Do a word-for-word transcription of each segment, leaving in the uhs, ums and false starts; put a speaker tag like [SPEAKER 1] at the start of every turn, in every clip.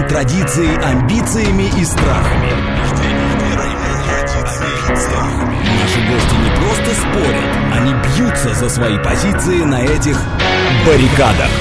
[SPEAKER 1] традицией, амбициями и страхами. Наши гости не просто спорят, они бьются за свои позиции на этих баррикадах.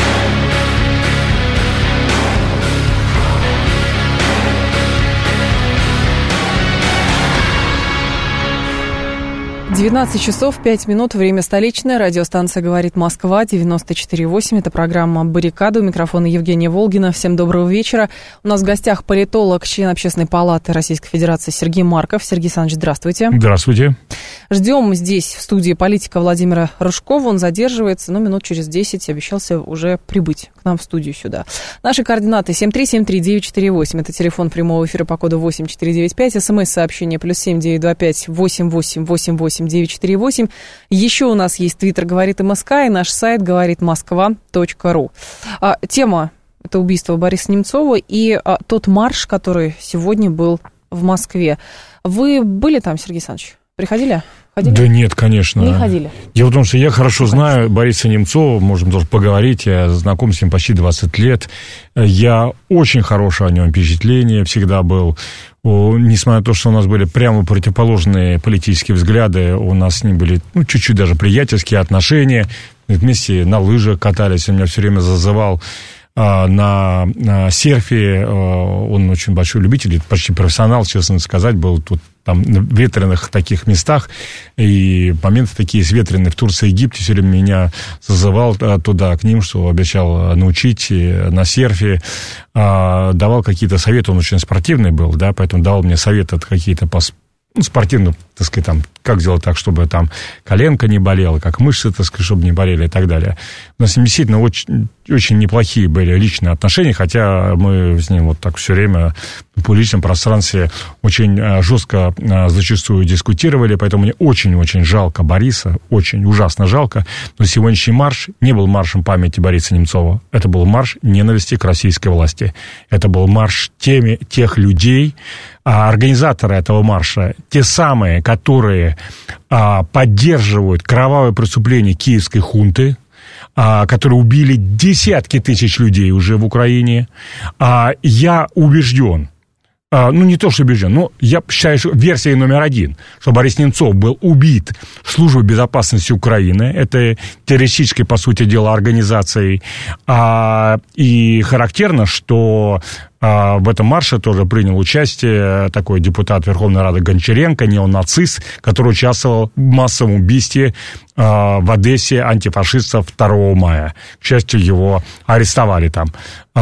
[SPEAKER 2] девятнадцать часов пять минут, время столичное, радиостанция «Говорит Москва», девяносто четыре восемь, это программа «Баррикада», у микрофона Евгения Волгина. Всем доброго вечера. У нас в гостях политолог, член Общественной палаты Российской Федерации Сергей Марков. Сергей Александрович, здравствуйте.
[SPEAKER 3] Здравствуйте.
[SPEAKER 2] Ждем здесь, в студии, политика Владимира Рыжкова. Он задерживается, но минут через десять обещался уже прибыть к нам в студию сюда. Наши координаты семь три семь три девять четыре восемь, это телефон прямого эфира по коду восемь четыре девять пять, смс-сообщение плюс семь девять два пять восемь восемь восемь восемь девять четыре восемь. Еще у нас есть твиттер «Говорит МСК» и наш сайт говорит москва точка ру. А, тема – это убийство Бориса Немцова и а, тот марш, который сегодня был в Москве. Вы были там, Сергей Александрович? Приходили? Ходили?
[SPEAKER 3] Да нет, конечно.
[SPEAKER 2] Не ходили?
[SPEAKER 3] Дело в том, что я хорошо знаю Бориса Немцова, можем тоже поговорить, я знаком с ним почти двадцать лет. Я очень хорошее о нем впечатление всегда был. Несмотря на то, что у нас были прямо противоположные политические взгляды, у нас с ним были ну, чуть-чуть даже приятельские отношения. Вместе на лыжах катались, он меня все время зазывал на, на серфе. Он очень большой любитель, почти профессионал, честно сказать, был тут там в ветреных таких местах, и моменты такие ветреные в Турции и Египте, все время меня зазывал туда, к ним, что обещал научить на серфе, давал какие-то советы, он очень спортивный был, да, поэтому давал мне советы какие-то по ну, спортивно, так сказать, там, как сделать так, чтобы там коленка не болела, как мышцы, так сказать, чтобы не болели и так далее. У нас действительно очень, очень неплохие были личные отношения, хотя мы с ним вот так все время в публичном пространстве очень жестко зачастую дискутировали, поэтому мне очень-очень жалко Бориса, очень ужасно жалко, но сегодняшний марш не был маршем памяти Бориса Немцова, это был марш ненависти к российской власти, это был марш теми, тех людей, а организаторы этого марша, те самые, которые а, поддерживают кровавые преступления киевской хунты, а, которые убили десятки тысяч людей уже в Украине. А, я убежден, а, ну не то что убежден, но я считаю, что версия номер один, что Борис Немцов был убит Службой безопасности Украины, это террористической, по сути дела, организацией. А, и характерно, что в этом марше тоже принял участие такой депутат Верховной Рады Гончаренко, неонацист, который участвовал в массовом убийстве в Одессе антифашистов второго мая. К счастью, его арестовали там.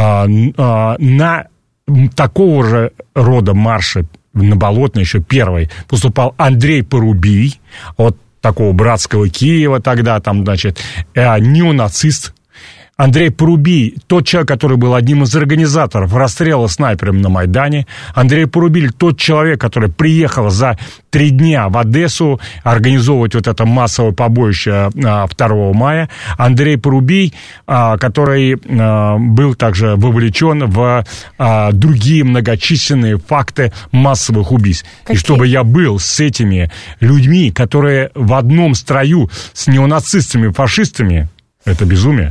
[SPEAKER 3] На такого же рода марше, на Болотной еще первый, выступал Андрей Порубий, от такого братского Киева тогда, там, значит, неонацист. Андрей Порубий, тот человек, который был одним из организаторов расстрела снайпером на Майдане. Андрей Порубий, тот человек, который приехал за три дня в Одессу организовывать вот это массовое побоище второго мая. Андрей Порубий, который был также вовлечен в другие многочисленные факты массовых убийств. Какие? И чтобы я был с этими людьми, которые в одном строю с неонацистами, фашистами, это безумие.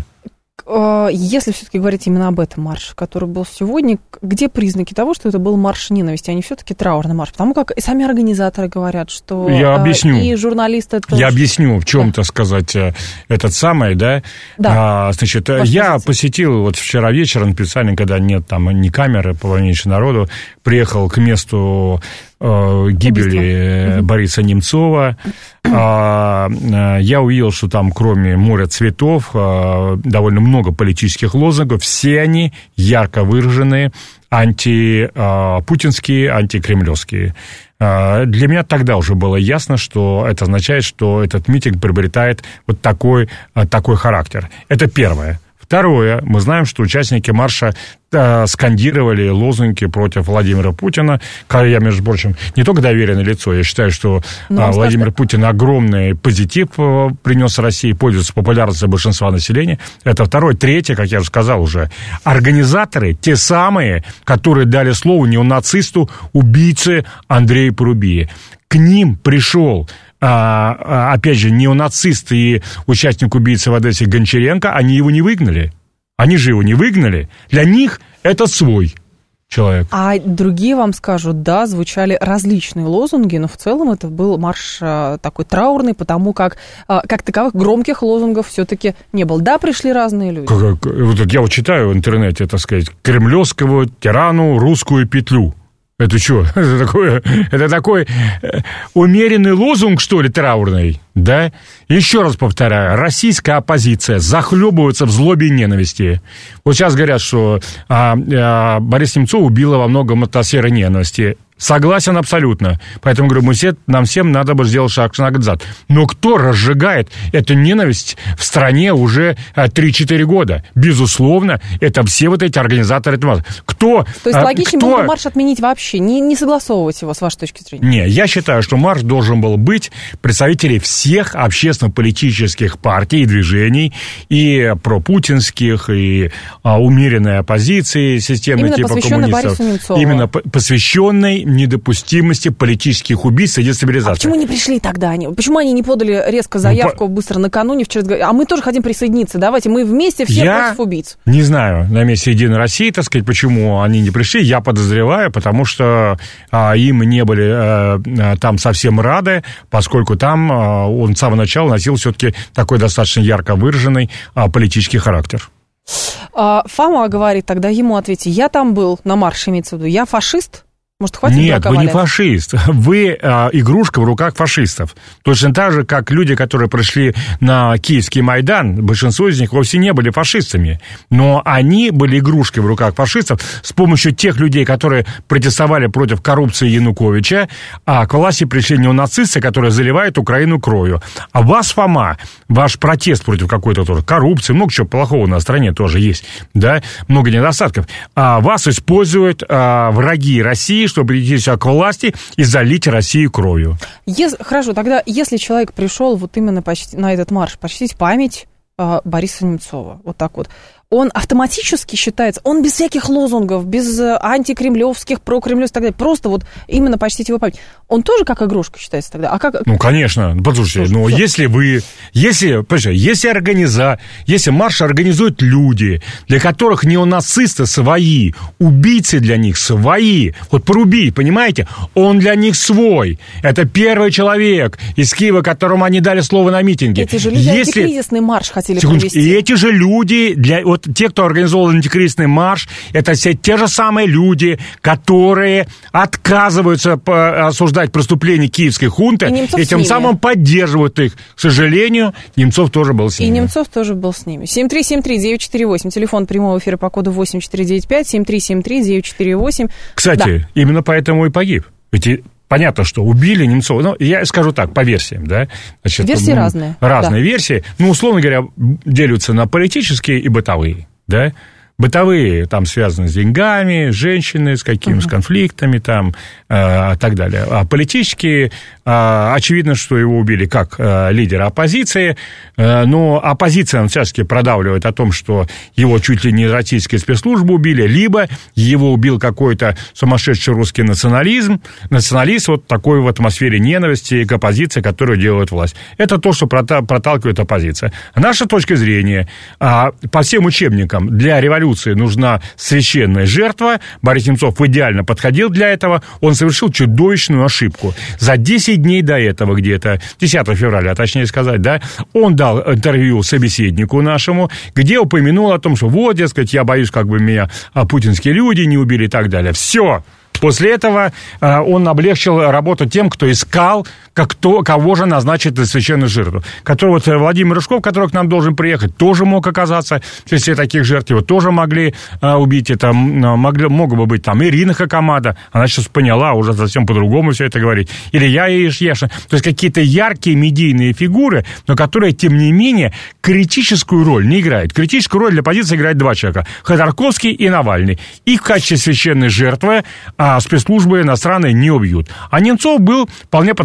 [SPEAKER 2] Если все-таки говорить именно об этом марше, который был сегодня, где признаки того, что это был марш ненависти, а не все-таки траурный марш? Потому как и сами организаторы говорят, что
[SPEAKER 3] я объясню.
[SPEAKER 2] И журналисты... Тоже...
[SPEAKER 3] Я объясню, в чем, да. так сказать, этот самый, да?
[SPEAKER 2] Да.
[SPEAKER 3] А, значит, Ваш я позиция. посетил вот вчера вечером, специально, когда нет там ни камеры, полнейшего народу, приехал к месту э, гибели Убийство. Бориса Немцова. А, я увидел, что там, кроме моря цветов, довольно много политических лозунгов. Все они ярко выраженные, антипутинские, антикремлевские. Для меня тогда уже было ясно, что это означает, что этот митинг приобретает вот такой, такой характер. Это первое. Второе, мы знаем, что участники марша э, скандировали лозунги против Владимира Путина. Я, между прочим, не только доверенное лицо, я считаю, что э, Владимир Путин огромный позитив э, принес России, пользуется популярностью большинства населения. Это второе. Третье, как я уже сказал уже, организаторы, те самые, которые дали слово неонацисту, убийце Андрею Порубии. К ним пришел... А, опять же, неонацист и участник убийцы в Одессе Гончаренко, они его не выгнали. Они же его не выгнали. Для них это свой. человек.
[SPEAKER 2] А другие вам скажут, да, звучали различные лозунги, но в целом это был марш а, такой траурный, потому как, а, как таковых громких лозунгов все-таки не было. Да, пришли разные люди.
[SPEAKER 3] Как, как, вот я вот читаю в интернете, так сказать, кремлевского тирану русскую петлю. Это что? Это такое, это такой умеренный лозунг, что ли, траурный? Да? Еще раз повторяю, российская оппозиция захлебывается в злобе и ненависти. Вот сейчас говорят, что а, а, Борис Немцов убила во многом атмосферы ненависти. Согласен абсолютно. Поэтому, говорю, мы все, нам всем надо бы сделать шаг назад. Но кто разжигает эту ненависть в стране уже три-четыре года? Безусловно, это все вот эти организаторы этого. Кто?
[SPEAKER 2] То есть логичнее кто... было бы марш отменить вообще, не, не согласовывать его, с вашей точки зрения?
[SPEAKER 3] Не, я считаю, что марш должен был быть представителей всех общественно-политических партий и движений, и пропутинских, и а, умеренной оппозиции, системы
[SPEAKER 2] именно
[SPEAKER 3] типа
[SPEAKER 2] посвященной
[SPEAKER 3] коммунистов.
[SPEAKER 2] Борису Немцову.
[SPEAKER 3] Именно посвященной недопустимости политических убийств и дестабилизации.
[SPEAKER 2] А почему не пришли тогда они? Почему они не подали резко заявку ну, по... быстро накануне? Вчера... А мы тоже хотим присоединиться. Давайте мы вместе все
[SPEAKER 3] я
[SPEAKER 2] против убийц.
[SPEAKER 3] Не знаю, на месте Единой России, так сказать, почему они не пришли. Я подозреваю, потому что а, им не были а, там совсем рады, поскольку там а, он с самого начала носил все-таки такой достаточно ярко выраженный а, политический характер.
[SPEAKER 2] А, Фома говорит, тогда ему ответьте, я там был на марше, имеется в виду, я фашист? Может, хватит
[SPEAKER 3] Нет, вы не фашист. Вы а, игрушка в руках фашистов. Точно так же, как люди, которые пришли на Киевский Майдан, большинство из них вовсе не были фашистами. Но они были игрушкой в руках фашистов с помощью тех людей, которые протестовали против коррупции Януковича, а к власти пришли неонацисты, которые заливают Украину кровью. А вас, Фома, ваш протест против какой-то тоже коррупции, много чего плохого на стране тоже есть, да, много недостатков. А вас используют а, враги России, чтобы прийти к власти и залить Россию кровью.
[SPEAKER 2] Если, хорошо, тогда если человек пришел вот именно почти, на этот марш, почтить память э, Бориса Немцова, вот так вот, он автоматически считается, он без всяких лозунгов, без антикремлевских, прокремлевских и так далее, просто вот именно почтить его память, он тоже как игрушка считается тогда? А как...
[SPEAKER 3] Ну, конечно, послушайте, но что? если вы, если, если организа, если марш организуют люди, для которых неонацисты свои, убийцы для них свои, вот порубить, понимаете, он для них свой, это первый человек из Киева, которому они дали слово на митинге.
[SPEAKER 2] Эти же люди если... антикризисный марш хотели провести.
[SPEAKER 3] И эти же люди, для... вот те, кто организовал антикризисный марш, это все те же самые люди, которые отказываются осуждать преступления киевской хунты, и, и тем самым поддерживают их. К сожалению, Немцов тоже был с ними.
[SPEAKER 2] И Немцов тоже был с ними. семь три семь три девять четыре восемь, телефон прямого эфира по коду восемь четыре девять пять, семь три семь три девять четыре восемь.
[SPEAKER 3] Кстати, да. Именно поэтому и погиб. Ведь понятно, что убили Немцова. Ну, я скажу так, по версиям, да.
[SPEAKER 2] Значит, версии ну, разные.
[SPEAKER 3] Разные
[SPEAKER 2] да.
[SPEAKER 3] версии. Ну, условно говоря, делятся на политические и бытовые, да. Бытовые там связаны с деньгами, женщины, с какими-то uh-huh. конфликтами там, э, и так далее. А политические, э, очевидно, что его убили как э, лидера оппозиции, э, но оппозиция он всячески продавливает о том, что его чуть ли не российские спецслужбы убили, либо его убил какой-то сумасшедший русский национализм, националист вот такой в атмосфере ненависти к оппозиции, которую делает власть. Это то, что проталкивает оппозиция. Наша точка зрения, э, по всем учебникам для революции нужна священная жертва. Борис Немцов идеально подходил для этого. Он совершил чудовищную ошибку. За десять дней до этого где-то, десятого февраля, точнее сказать, да, он дал интервью собеседнику нашему, где упомянул о том, что вот, дескать, я боюсь, как бы меня путинские люди не убили и так далее. Все. После этого э, он облегчил работу тем, кто искал, как то, кого же назначить для священную жертву. Который вот Владимир Рыжков, который к нам должен приехать, тоже мог оказаться, если таких жертв его тоже могли э, убить. Это могли, мог бы быть там Ирина Хакамада, она сейчас поняла, уже совсем по-другому все это говорит. Или я и Ишьешин. То есть какие-то яркие медийные фигуры, но которые, тем не менее, критическую роль не играют. Критическую роль для позиции играет два человека. Ходорковский и Навальный. Их в качестве священной жертвы а спецслужбы иностранные не убьют. А Немцов был вполне подходящей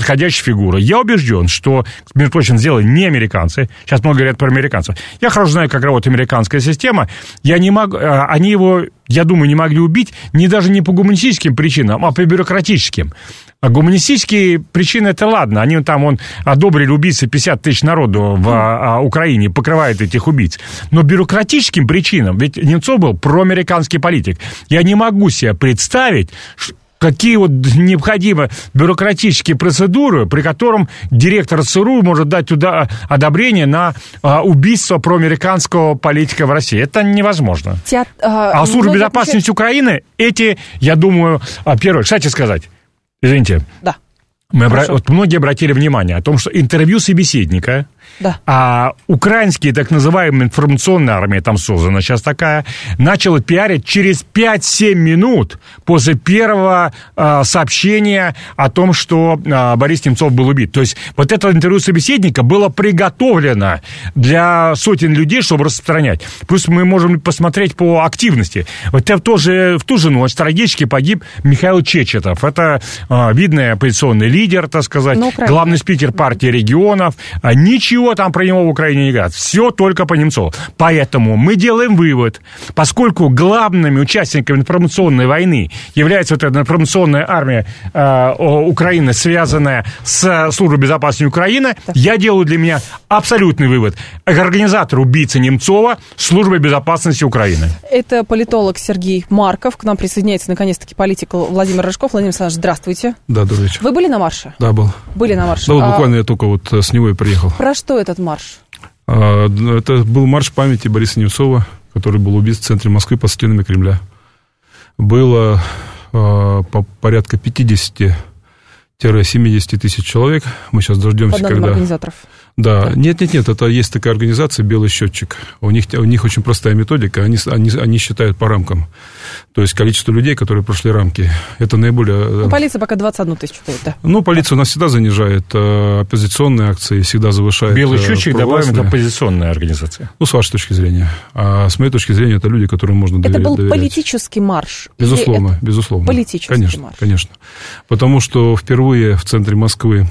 [SPEAKER 3] блестящая фигура. Я убежден, что, между прочим, сделали не американцы. Сейчас много говорят про американцев. Я хорошо знаю, как работает американская система. Я не могу... Они его, я думаю, не могли убить не даже не по гуманистическим причинам, а по бюрократическим. А гуманистические причины, это ладно. Они там, он одобрили убийцы пятьдесят тысяч народу в а, Украине, покрывает этих убийц. Но бюрократическим причинам, ведь Немцов был проамериканский политик. Я не могу себе представить, какие вот необходимы бюрократические процедуры, при котором директор ЦРУ может дать туда одобрение на а, убийство проамериканского политика в России. Это невозможно. Те, а а служба безопасности отвечать... Украины, эти, я думаю, а, первое, кстати сказать, извините. Да. Мы обра... вот многие обратили внимание о том, что интервью собеседника, да. а украинские так называемые информационные армии, там создана сейчас такая, начала пиарить через пять-семь минут после первого а, сообщения о том, что а, Борис Немцов был убит. То есть вот это интервью собеседника было приготовлено для сотен людей, чтобы распространять. Плюс мы можем посмотреть по активности. Вот в ту же, в ту же ночь трагически погиб Михаил Чечетов. Это а, видный оппозиционный лидер. Лидер, так сказать, ну, главный спикер партии регионов. Ничего там про него в Украине не говорят. Все только по Немцову. Поэтому мы делаем вывод, поскольку главными участниками информационной войны является вот эта информационная армия э, Украины, связанная с службой безопасности Украины, да. я делаю для меня абсолютный вывод. Организатор убийцы Немцова службы безопасности Украины.
[SPEAKER 2] Это политолог Сергей Марков. К нам присоединяется наконец-таки политик Владимир Рожков. Владимир Александрович, здравствуйте.
[SPEAKER 4] Да, добрый вечер.
[SPEAKER 2] Вы были на марше?
[SPEAKER 4] Да, был.
[SPEAKER 2] Были на марше?
[SPEAKER 4] Да, вот
[SPEAKER 2] а...
[SPEAKER 4] буквально я только вот с него и приехал.
[SPEAKER 2] Про что этот марш?
[SPEAKER 4] А, это был марш памяти Бориса Немцова, который был убит в центре Москвы под стенами Кремля. Было а, по порядка пятьдесят-семьдесят тысяч человек. Мы сейчас дождемся,
[SPEAKER 2] Под
[SPEAKER 4] когда...
[SPEAKER 2] организаторов.
[SPEAKER 4] Да, нет-нет-нет, это есть такая организация «Белый счетчик». У них, у них очень простая методика, они, они, они считают по рамкам. То есть количество людей, которые прошли рамки, это наиболее...
[SPEAKER 2] Ну, полиция пока двадцать одну тысячу дает, да? Ну,
[SPEAKER 4] полиция у нас всегда занижает оппозиционные акции, всегда завышает...
[SPEAKER 3] «Белый счетчик» добавим, это оппозиционная организация.
[SPEAKER 4] Ну, с вашей точки зрения. А с моей точки зрения, это люди, которым можно доверять.
[SPEAKER 2] Это был
[SPEAKER 4] доверять.
[SPEAKER 2] Политический марш?
[SPEAKER 4] Безусловно, безусловно.
[SPEAKER 2] Политический
[SPEAKER 4] конечно,
[SPEAKER 2] марш?
[SPEAKER 4] Конечно, потому что впервые в центре Москвы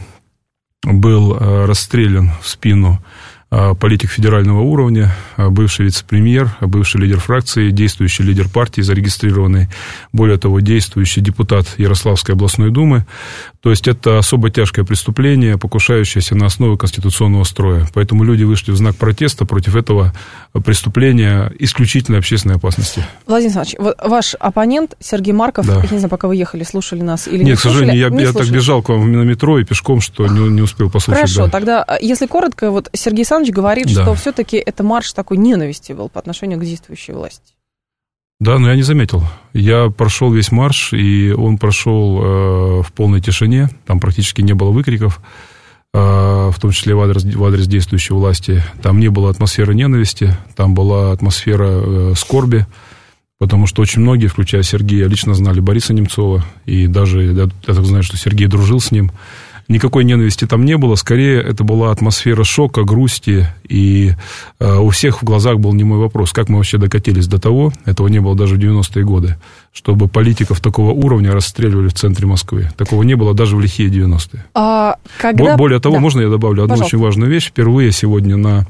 [SPEAKER 4] был расстрелян в спину политик федерального уровня, бывший вице-премьер, бывший лидер фракции, действующий лидер партии, зарегистрированный, более того, действующий депутат Ярославской областной думы. То есть это особо тяжкое преступление, покушающееся на основы конституционного строя. Поэтому люди вышли в знак протеста против этого преступления исключительной общественной опасности.
[SPEAKER 2] Владимир Александрович, ваш оппонент Сергей Марков, да. я не знаю, пока вы ехали, слушали нас или
[SPEAKER 4] Нет,
[SPEAKER 2] не
[SPEAKER 4] к сожалению,
[SPEAKER 2] слушали,
[SPEAKER 4] я,
[SPEAKER 2] не
[SPEAKER 4] я так бежал к вам на метро и пешком, что не, не успел послушать.
[SPEAKER 2] Хорошо,
[SPEAKER 4] да.
[SPEAKER 2] тогда, если коротко, вот Сергей Александрович говорит, да. что все-таки это марш такой ненависти был по отношению к действующей власти.
[SPEAKER 4] Да, но я не заметил. Я прошел весь марш, и он прошел э, в полной тишине. Там практически не было выкриков, э, в том числе в адрес, в адрес действующей власти. Там не было атмосферы ненависти, там была атмосфера э, скорби, потому что очень многие, включая Сергея, лично знали Бориса Немцова, и даже, я, я так знаю, что Сергей дружил с ним. Никакой ненависти там не было, скорее это была атмосфера шока, грусти, и э, у всех в глазах был немой вопрос, как мы вообще докатились до того, этого не было даже в девяностые годы, чтобы политиков такого уровня расстреливали в центре Москвы. Такого не было даже в лихие девяностые. А когда... Более того, да. можно я добавлю одну Пожалуйста. Очень важную вещь? Впервые сегодня на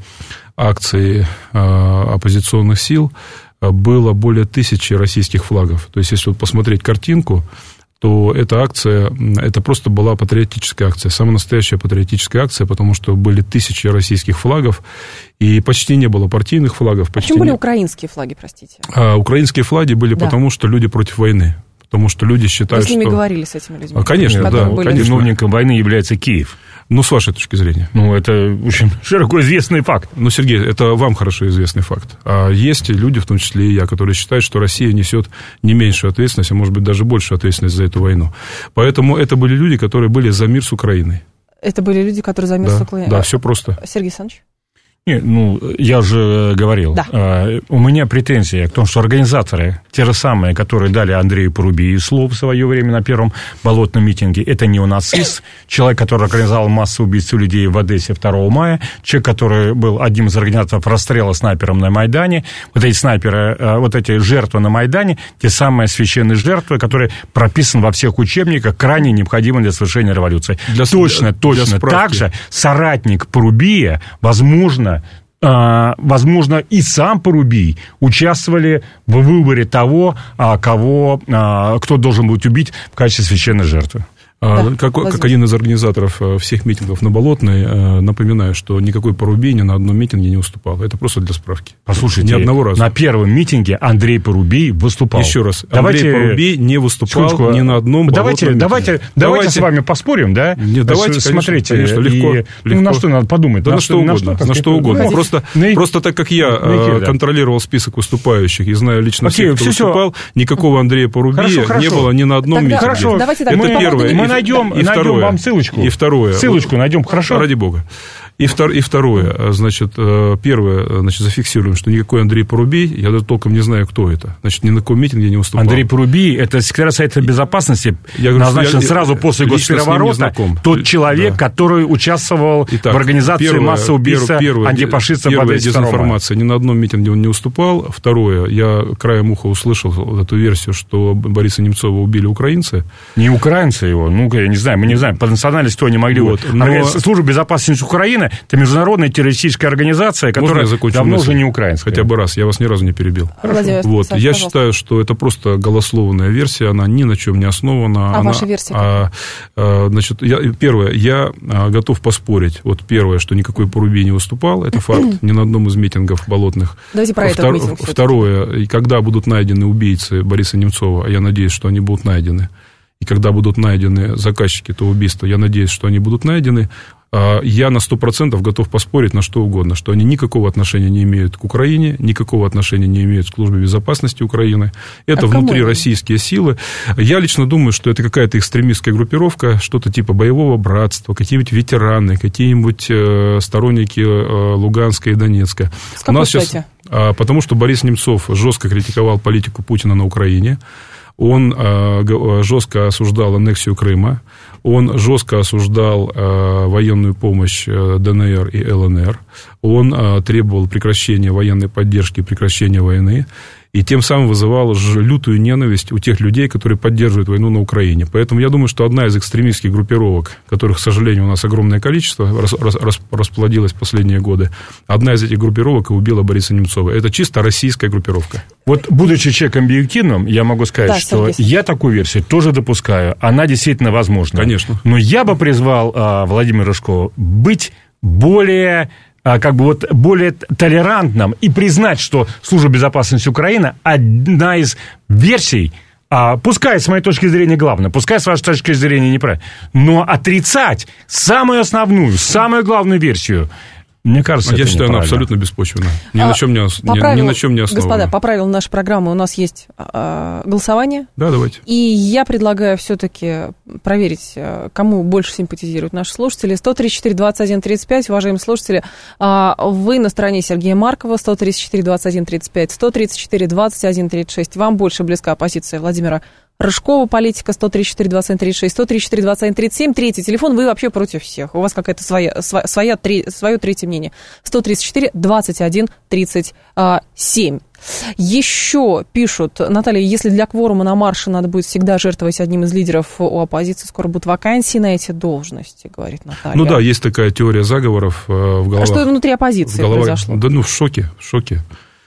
[SPEAKER 4] акции э, оппозиционных сил было более тысячи российских флагов. То есть, если вот посмотреть картинку, то эта акция, это просто была патриотическая акция, самая настоящая патриотическая акция, потому что были тысячи российских флагов, и почти не было партийных флагов. Почти
[SPEAKER 2] Почему были
[SPEAKER 4] не...
[SPEAKER 2] украинские флаги, простите?
[SPEAKER 4] А, украинские флаги были да. потому, что люди против войны. Потому что люди считают, что...
[SPEAKER 2] Вы с ними что... говорили, с этими людьми?
[SPEAKER 4] А, конечно, да.
[SPEAKER 3] Были... Виновником войны является Киев.
[SPEAKER 4] Ну, с вашей точки зрения.
[SPEAKER 3] Ну, это очень широко известный факт.
[SPEAKER 4] Ну, Сергей, это вам хорошо известный факт. А есть люди, в том числе и я, которые считают, что Россия несет не меньшую ответственность, а может быть даже большую ответственность за эту войну. Поэтому это были люди, которые были за мир с Украиной.
[SPEAKER 2] Это были люди, которые за мир
[SPEAKER 4] да,
[SPEAKER 2] с Украиной?
[SPEAKER 4] Да, все просто.
[SPEAKER 2] Сергей Александрович?
[SPEAKER 3] Не, ну, я же говорил,
[SPEAKER 2] Да.
[SPEAKER 3] э, у меня претензия к тому, что организаторы, те же самые, которые дали Андрею Порубии слово в свое время на первом болотном митинге, это неонацист, человек, который организовал массовое убийство людей в Одессе второго мая, человек, который был одним из организаторов расстрела снайпером на Майдане, вот эти снайперы, э, вот эти жертвы на Майдане, те самые священные жертвы, которые прописаны во всех учебниках, крайне необходимы для совершения революции. Для, точно,
[SPEAKER 4] для,
[SPEAKER 3] точно
[SPEAKER 4] для
[SPEAKER 3] так же соратник Порубия, возможно, возможно, и сам Порубий участвовали в выборе того, кого, кто должен будет убить в качестве священной жертвы.
[SPEAKER 4] Да, как, как один из организаторов всех митингов на Болотной, напоминаю, что никакой Порубий ни на одном митинге не выступал. Это просто для справки.
[SPEAKER 3] Послушайте,
[SPEAKER 4] ни одного раза.
[SPEAKER 3] На первом митинге Андрей Порубий выступал.
[SPEAKER 4] Еще раз,
[SPEAKER 3] давайте,
[SPEAKER 4] Андрей Порубий не выступал
[SPEAKER 3] секундочку,
[SPEAKER 4] ни на одном
[SPEAKER 3] давайте,
[SPEAKER 4] болотном
[SPEAKER 3] давайте,
[SPEAKER 4] митинге.
[SPEAKER 3] Давайте,
[SPEAKER 4] давайте
[SPEAKER 3] с вами поспорим, да?
[SPEAKER 4] Нет, давайте,
[SPEAKER 3] смотрите,
[SPEAKER 4] конечно, конечно, легко,
[SPEAKER 3] и,
[SPEAKER 4] легко.
[SPEAKER 3] Ну, на что надо подумать?
[SPEAKER 4] Да
[SPEAKER 3] на,
[SPEAKER 4] на что угодно, на что, на что угодно. Просто, на... просто так как я эфир, да. контролировал список выступающих и знаю лично Окей, всех, кто все, выступал, все. никакого Андрея Порубия хорошо, хорошо. не было ни на одном
[SPEAKER 2] Тогда,
[SPEAKER 4] митинге.
[SPEAKER 2] Хорошо, давайте так,
[SPEAKER 4] это первое.
[SPEAKER 3] Мы найдем,
[SPEAKER 4] и
[SPEAKER 3] найдем вам ссылочку.
[SPEAKER 4] И второе.
[SPEAKER 3] Ссылочку найдем, хорошо?
[SPEAKER 4] Ради бога. И, втор, и второе, значит, первое, значит, зафиксируем, что никакой Андрей Порубий, я даже толком не знаю, кто это. Значит, ни на каком митинге не выступал.
[SPEAKER 3] Андрей Порубий, это секретарь Совета Безопасности, я говорю, назначен я, сразу после госпереворота, тот человек, да. который участвовал Итак, в организации первое, массового убийства
[SPEAKER 4] первое,
[SPEAKER 3] антифашистов.
[SPEAKER 4] Первая дезинформация, ни на одном митинге он не выступал. Второе, я краем уха услышал вот эту версию, что Бориса Немцова убили украинцы.
[SPEAKER 3] Не украинцы его, ну, я не знаю, мы не знаем, по национальности кто они могли. Вот, но... Служба безопасности Украины — это международная террористическая организация, которая давно мысль? уже не украинская.
[SPEAKER 4] Хотя бы раз, я вас ни разу не перебил.
[SPEAKER 2] Владимир,
[SPEAKER 4] вот.
[SPEAKER 2] Саша,
[SPEAKER 4] я
[SPEAKER 2] пожалуйста.
[SPEAKER 4] считаю, что это просто голословная версия, она ни на чем не основана.
[SPEAKER 2] А
[SPEAKER 4] она,
[SPEAKER 2] ваша версия
[SPEAKER 4] а, а, значит, я, первое, я готов поспорить. Вот первое, что никакой Порубий не выступал, это факт, ни на одном из митингов болотных.
[SPEAKER 2] Давайте про
[SPEAKER 4] Втор,
[SPEAKER 2] этот митинг.
[SPEAKER 4] Второе, и когда будут найдены убийцы Бориса Немцова, я надеюсь, что они будут найдены, и когда будут найдены заказчики этого убийства, я надеюсь, что они будут найдены, я на сто процентов готов поспорить на что угодно, что они никакого отношения не имеют к Украине, никакого отношения не имеют к службе безопасности Украины. Это а внутрироссийские силы. Я лично думаю, что это какая-то экстремистская группировка, что-то типа боевого братства, какие-нибудь ветераны, какие-нибудь сторонники Луганска и Донецка.
[SPEAKER 2] С какой стати?
[SPEAKER 4] Потому что Борис Немцов жестко критиковал политику Путина на Украине. Он э, жестко осуждал аннексию Крыма, он жестко осуждал э, военную помощь ДНР и ЛНР, он э, требовал прекращения военной поддержки, прекращения войны, и тем самым вызывал лютую ненависть у тех людей, которые поддерживают войну на Украине. Поэтому я думаю, что одна из экстремистских группировок, которых, к сожалению, у нас огромное количество, рас, рас, расплодилось в последние годы, одна из этих группировок и убила Бориса Немцова. Это чисто российская группировка.
[SPEAKER 3] Вот, будучи человеком объективным, я могу сказать, да, что Сергей. я такую версию тоже допускаю. Она действительно возможна.
[SPEAKER 4] Конечно.
[SPEAKER 3] Но я бы призвал а, Владимира Рыжкова быть более... как бы вот более толерантным и признать, что Служба безопасности Украины одна из версий, а, пускай с моей точки зрения главная, пускай с вашей точки зрения неправильно, но отрицать самую основную, самую главную версию, мне кажется,
[SPEAKER 4] я
[SPEAKER 3] это
[SPEAKER 4] считаю, она
[SPEAKER 3] неправильно.
[SPEAKER 4] абсолютно беспочвенна. Ни, а, на чем не, ни,
[SPEAKER 2] правилу,
[SPEAKER 4] ни на чем не основана.
[SPEAKER 2] Господа, по правилам нашей программы у нас есть э, голосование.
[SPEAKER 4] Да, давайте.
[SPEAKER 2] И я предлагаю все-таки проверить, кому больше симпатизируют наши слушатели. сто тридцать четыре двадцать один тридцать пять, уважаемые слушатели, э, вы на стороне Сергея Маркова, сто тридцать четыре двадцать один тридцать пять, сто тридцать четыре двадцать один тридцать шесть. Вам больше близка позиция Владимира Рыжкова, политика, сто тридцать четыре двадцать один тридцать шесть, сто тридцать четыре двадцать один тридцать семь, третий телефон, вы вообще против всех. У вас какая-то своя, своя, своя свое третье мнение. сто тридцать четыре двадцать один тридцать семь. Еще пишут, Наталья, если для кворума на марше надо будет всегда жертвовать одним из лидеров у оппозиции, скоро будут вакансии на эти должности, говорит Наталья.
[SPEAKER 4] Ну да, есть такая теория заговоров в головах.
[SPEAKER 2] А что внутри оппозиции в головах, произошло?
[SPEAKER 4] Да ну в шоке, в шоке.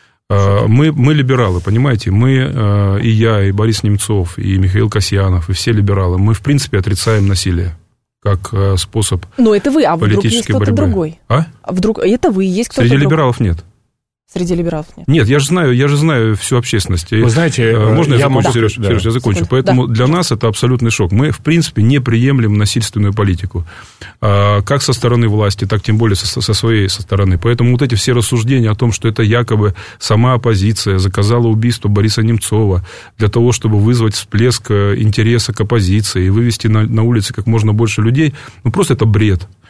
[SPEAKER 4] Мы, мы либералы, понимаете, мы, и я, и Борис Немцов, и Михаил Касьянов, и все либералы, мы, в принципе, отрицаем насилие как способ политической борьбы.
[SPEAKER 2] Но это вы, а вдруг есть кто-то другой?
[SPEAKER 4] А?
[SPEAKER 2] Вдруг это вы, есть кто-то
[SPEAKER 4] Среди
[SPEAKER 2] другой?
[SPEAKER 4] либералов нет.
[SPEAKER 2] Среди либералов нет.
[SPEAKER 4] Нет, я же знаю, я же знаю всю общественность.
[SPEAKER 3] Вы знаете,
[SPEAKER 4] можно я, я закончу,
[SPEAKER 3] могу...
[SPEAKER 4] Сереж,
[SPEAKER 3] да.
[SPEAKER 4] Сереж, я закончу.
[SPEAKER 2] Секунду.
[SPEAKER 4] Поэтому
[SPEAKER 2] да.
[SPEAKER 4] для нас это абсолютный шок. Мы, в принципе, не приемлем насильственную политику. Как со стороны власти, так тем более со, со своей со стороны. Поэтому вот эти все рассуждения о том, что это якобы сама оппозиция заказала убийство Бориса Немцова для того, чтобы вызвать всплеск интереса к оппозиции и вывести на, на улицы как можно больше людей, ну, просто это бред.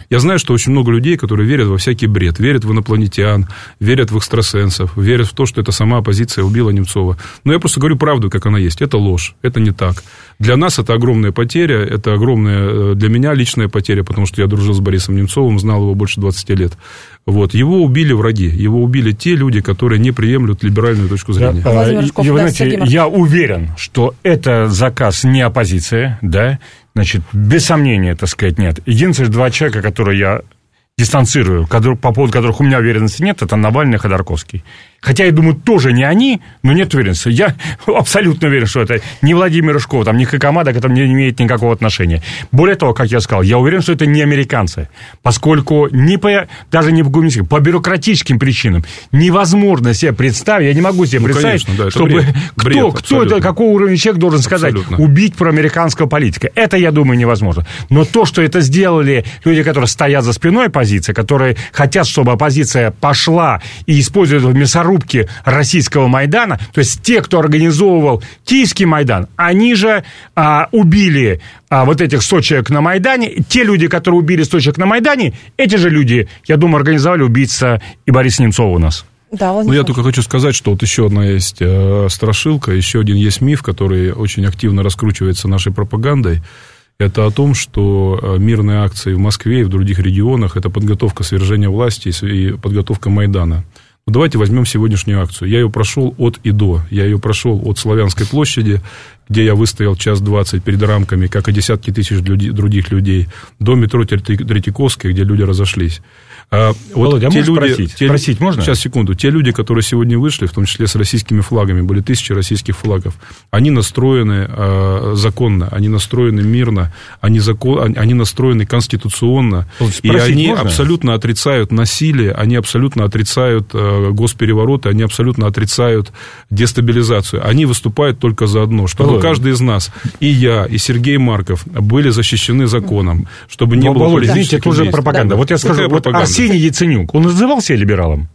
[SPEAKER 4] Я знаю, что очень много людей, которые верят во всякий бред, верят в инопланетян, верят в экстрасенсов, верят в то, что это сама оппозиция убила Немцова. Но я просто говорю правду, как она есть. Это ложь, это не так. Для нас это огромная потеря, это огромная для меня личная потеря, потому что я дружил с Борисом Немцовым, знал его больше двадцати лет. Вот. Его убили враги, его убили те люди, которые не приемлют либеральную точку зрения.
[SPEAKER 3] Я, а, Рожков, и, да, знаете, я уверен, что это заказ не оппозиции, да, значит, без сомнения, так сказать, нет. Единственные два человека, которые я дистанцирую, по поводу которых у меня уверенности нет, это Навальный и Ходорковский. Хотя, я думаю, тоже не они, но нет уверенности. Я абсолютно уверен, что это не Владимир Рыжков, там, не команда, к этому не имеет никакого отношения. Более того, как я сказал, я уверен, что это не американцы, поскольку не по, даже не по гуманистическим, по бюрократическим причинам невозможно себе представить, я не могу себе ну, представить, конечно, да, чтобы бред, кто, бред, кто это, какого уровня человек должен сказать, абсолютно. Убить проамериканского политика. Это, я думаю, невозможно. Но то, что это сделали люди, которые стоят за спиной оппозиции, которые хотят, чтобы оппозиция пошла и используют мясорубки российского Майдана, то есть те, кто организовывал Киевский Майдан, они же а, убили а, вот этих сто человек на Майдане. Те люди, которые убили сто человек на Майдане, эти же люди, я думаю, организовали убийца и Бориса Немцова у нас.
[SPEAKER 2] Да,
[SPEAKER 4] ну, я только хочу сказать, что вот еще одна есть э, страшилка, еще один есть миф, который очень активно раскручивается нашей пропагандой. Это о том, что мирные акции в Москве и в других регионах – это подготовка свержения власти и подготовка Майдана. Давайте возьмем сегодняшнюю акцию. Я ее прошел от и до. Я ее прошел от Славянской площади, где я выстоял час двадцать перед рамками, как и десятки тысяч людей, других людей, до метро Третьяковской, где люди разошлись. А, вот
[SPEAKER 3] Володя,
[SPEAKER 4] те
[SPEAKER 3] а
[SPEAKER 4] люди,
[SPEAKER 3] спросить?
[SPEAKER 4] Те,
[SPEAKER 3] Спросить можно?
[SPEAKER 4] Сейчас, секунду. Те люди, которые сегодня вышли, в том числе с российскими флагами, были тысячи российских флагов, они настроены э, законно, они настроены мирно, они, закон, они настроены конституционно, и они можно? абсолютно отрицают насилие, они абсолютно отрицают э, госперевороты, они абсолютно отрицают дестабилизацию. Они выступают только за одно, чтобы Володя. каждый из нас, и я, и Сергей Марков, были защищены законом, чтобы не
[SPEAKER 3] Но,
[SPEAKER 4] было...
[SPEAKER 3] Володя, извините, это уже пропаганда. Да. Вот я скажу, вот Арсений Яценюк, он называл себя либералом?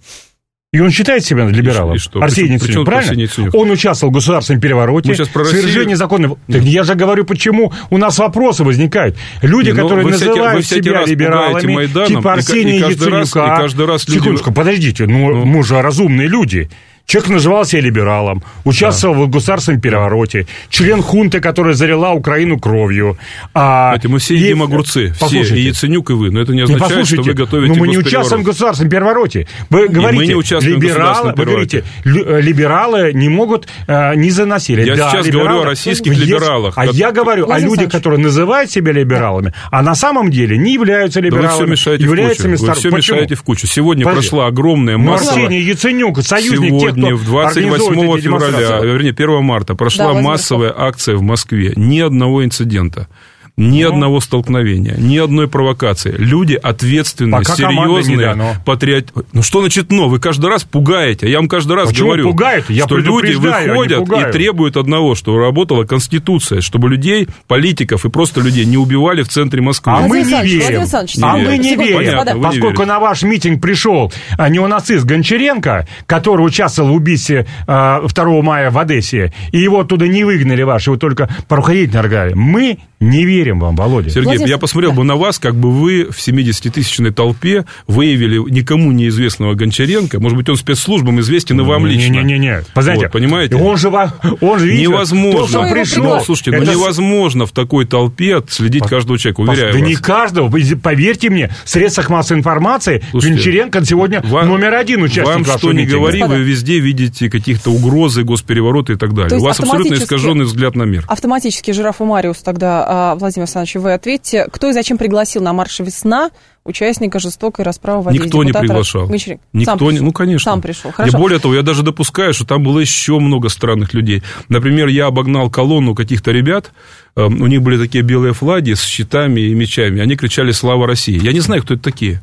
[SPEAKER 3] И он считает себя либералом. И что? Арсений Яценюк, правильно? Яценюк? Он участвовал в государственном перевороте, свержении законов. Так я же говорю, почему у нас вопросы возникают. Люди, не, которые называют всякий, себя либералами, Майданом, типа Арсения и, и Яценюка. Раз, и каждый раз Секундочку, люди... подождите, ну, ну мы же разумные люди. Человек называл себя либералом, участвовал да. в государственном перевороте, член хунты, которая залила Украину кровью. А,
[SPEAKER 4] Знаете, мы все и... едим огурцы, все, и Яценюк, и вы, но это не означает, что вы готовите
[SPEAKER 3] но мы не участвуем в государственном перевороте. Вы говорите, либералы, вы говорите, либералы не могут а, не за насилие.
[SPEAKER 4] Я
[SPEAKER 3] да,
[SPEAKER 4] сейчас говорю о российских есть, либералах.
[SPEAKER 3] А как... я говорю Владимир о людях, Александрович. которые называют себя либералами, а на самом деле не являются либералами.
[SPEAKER 4] Да вы все мешаете
[SPEAKER 3] являются
[SPEAKER 4] в кучу. Вы все
[SPEAKER 3] Почему?
[SPEAKER 4] мешаете в кучу. Сегодня Подожди. прошла огромная масса...
[SPEAKER 3] Арсений Яценюк, союзник тех,
[SPEAKER 4] в двадцать восьмого февраля, вернее, первого марта прошла да, массовая акция в Москве. Ни одного инцидента, ни ну. одного столкновения, ни одной провокации. Люди ответственные, Пока серьезные, патриотичные. Ну что значит «но»? Вы каждый раз пугаете. Я вам каждый раз
[SPEAKER 3] Почему
[SPEAKER 4] говорю,
[SPEAKER 3] пугают? Я
[SPEAKER 4] что люди выходят и требуют одного, чтобы работала Конституция, чтобы людей, политиков и просто людей не убивали в центре Москвы.
[SPEAKER 3] А мы не верим. А мы не верим. Поскольку на ваш митинг пришел неонацист Гончаренко, который участвовал в убийстве второго мая в Одессе, и его оттуда не выгнали ваши, вы только проходить наргали. Мы не верим вам, Володя.
[SPEAKER 4] Сергей, Владимир... я посмотрел да. бы на вас, как бы вы в семидесятитысячной толпе выявили никому неизвестного Гончаренко. Может быть, он спецслужбам известен и вам
[SPEAKER 3] не,
[SPEAKER 4] лично.
[SPEAKER 3] Не-не-не, понимаете?
[SPEAKER 4] Вот, понимаете?
[SPEAKER 3] Он же, он же видите,
[SPEAKER 4] невозможно.
[SPEAKER 3] То, пришел,
[SPEAKER 4] ну, слушайте, это... ну невозможно в такой толпе отследить По... каждого человека, уверяю
[SPEAKER 3] да
[SPEAKER 4] вас.
[SPEAKER 3] Да не каждого, поверьте мне, в средствах массовой информации слушайте, Гончаренко сегодня вам, номер один участник
[SPEAKER 4] вам
[SPEAKER 3] вашего
[SPEAKER 4] что
[SPEAKER 3] митинга.
[SPEAKER 4] не говори, вы везде видите каких-то угрозы, госперевороты и так далее. У вас абсолютно искаженный взгляд на мир.
[SPEAKER 2] Автоматически жираф и Мариус тогда, Владимир Александрович, вы ответьте, кто и зачем пригласил на марш «Весна» участника жестокой расправы в Одессе?
[SPEAKER 4] Никто не приглашал.
[SPEAKER 2] Гончаренко.
[SPEAKER 4] Никто не, ну, конечно.
[SPEAKER 2] Сам пришел. Хорошо.
[SPEAKER 4] И более того, я даже допускаю, что там было еще много странных людей. Например, я обогнал колонну каких-то ребят, у них были такие белые флаги с щитами и мечами, они кричали «Слава России». Я не знаю, кто это такие.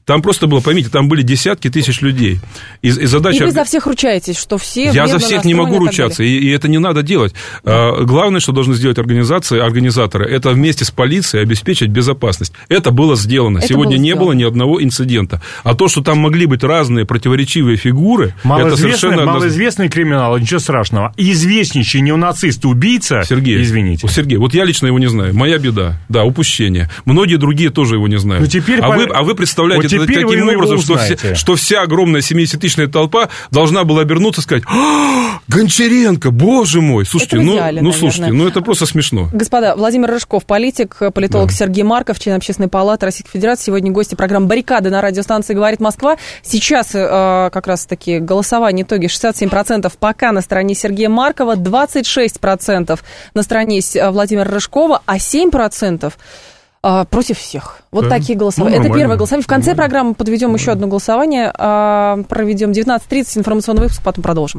[SPEAKER 4] Там просто было, поймите, там были десятки тысяч людей. И, и, задача...
[SPEAKER 2] и вы за всех ручаетесь, что все...
[SPEAKER 4] Я за всех не могу ручаться, и, и это не надо делать. Да. Главное, что должны сделать организации, организаторы, это вместе с полицией обеспечить безопасность. Это было сделано. Это Сегодня было не сделано. было ни одного инцидента. А то, что там могли быть разные противоречивые фигуры, это совершенно...
[SPEAKER 3] Малоизвестный криминал, ничего страшного. Известнейший неонацист-убийца,
[SPEAKER 4] Сергей,
[SPEAKER 3] извините.
[SPEAKER 4] Сергей, вот я лично его не знаю. Моя беда. Да, упущение. Многие другие тоже его не знают.
[SPEAKER 3] Ну, теперь
[SPEAKER 4] а,
[SPEAKER 3] по...
[SPEAKER 4] вы, а вы представляете,
[SPEAKER 3] вот
[SPEAKER 4] это, таким образом, что, все, что вся огромная семидесятитысячная толпа должна была обернуться и сказать: Гончаренко, боже мой! Слушайте, ну, идеале, ну слушайте, ну это просто смешно.
[SPEAKER 2] Господа, Владимир Рыжков, политик, политолог, да. Сергей Марков, член Общественной палаты Российской Федерации. Сегодня гости программы «Баррикады» на радиостанции «Говорит Москва». Сейчас э, как раз-таки голосование, итоги: шестьдесят семь процентов пока на стороне Сергея Маркова, двадцать шесть процентов на стороне Владимира Рыжкова, а семь процентов против всех. Вот да. такие голосования. Ну, это первое голосование. В конце нормально. программы подведем еще одно голосование. Проведем девятнадцать тридцать, информационный выпуск, потом продолжим.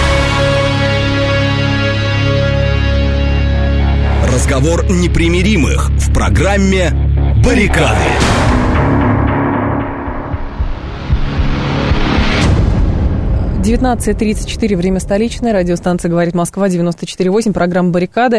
[SPEAKER 1] Разговор непримиримых в программе «Баррикады».
[SPEAKER 2] девятнадцать тридцать четыре, время столичное, радиостанция «Говорит Москва», девяносто четыре восемь, программа «Баррикады».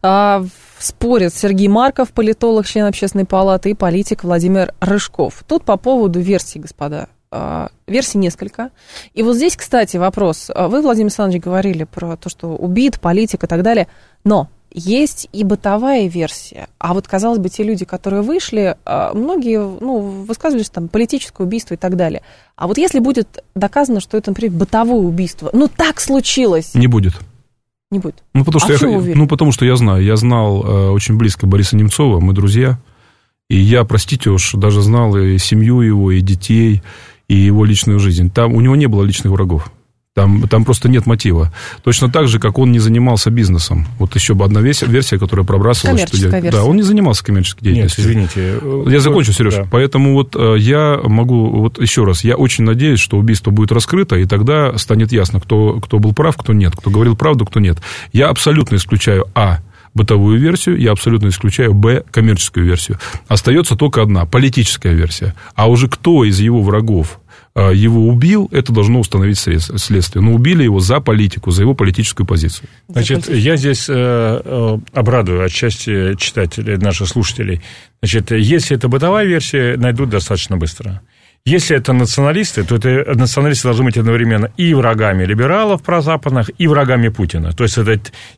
[SPEAKER 2] Спорят Сергей Марков, политолог, член Общественной палаты, и политик Владимир Рыжков. Тут по поводу версий, господа. Версий несколько. И вот здесь, кстати, вопрос. Вы, Владимир Александрович, говорили про то, что убит, политик и так далее. Но есть и бытовая версия. А вот, казалось бы, те люди, которые вышли, многие, ну, высказывались там политическое убийство и так далее. А вот если будет доказано, что это, например, бытовое убийство, ну, так случилось.
[SPEAKER 4] Не будет.
[SPEAKER 2] Не будет.
[SPEAKER 4] Ну, потому что, а я, ну, потому что я знаю. Я знал э, очень близко Бориса Немцова, мы друзья. И я, простите уж, даже знал и семью его, и детей, и его личную жизнь. Там у него не было личных врагов. Там, там просто нет мотива. Точно так же, как он не занимался бизнесом. Вот еще одна версия, которая пробрасывалась.
[SPEAKER 2] Коммерческая
[SPEAKER 4] что
[SPEAKER 2] версия.
[SPEAKER 4] Да, он не занимался коммерческой деятельностью.
[SPEAKER 3] Нет, извините.
[SPEAKER 4] Я закончу, Сереж. Да. Поэтому вот я могу, вот еще раз, я очень надеюсь, что убийство будет раскрыто, и тогда станет ясно, кто, кто был прав, кто нет, кто говорил правду, кто нет. Я абсолютно исключаю, а, бытовую версию, я абсолютно исключаю, б, коммерческую версию. Остается только одна, политическая версия. А уже кто из его врагов его убил, это должно установить следствие. Но убили его за политику, за его политическую позицию.
[SPEAKER 3] Значит, я здесь э, обрадую отчасти читателей, наших слушателей. Значит, если это бытовая версия, найдут достаточно быстро. Если это националисты, то это националисты должны быть одновременно и врагами либералов прозападных, и врагами Путина. То есть это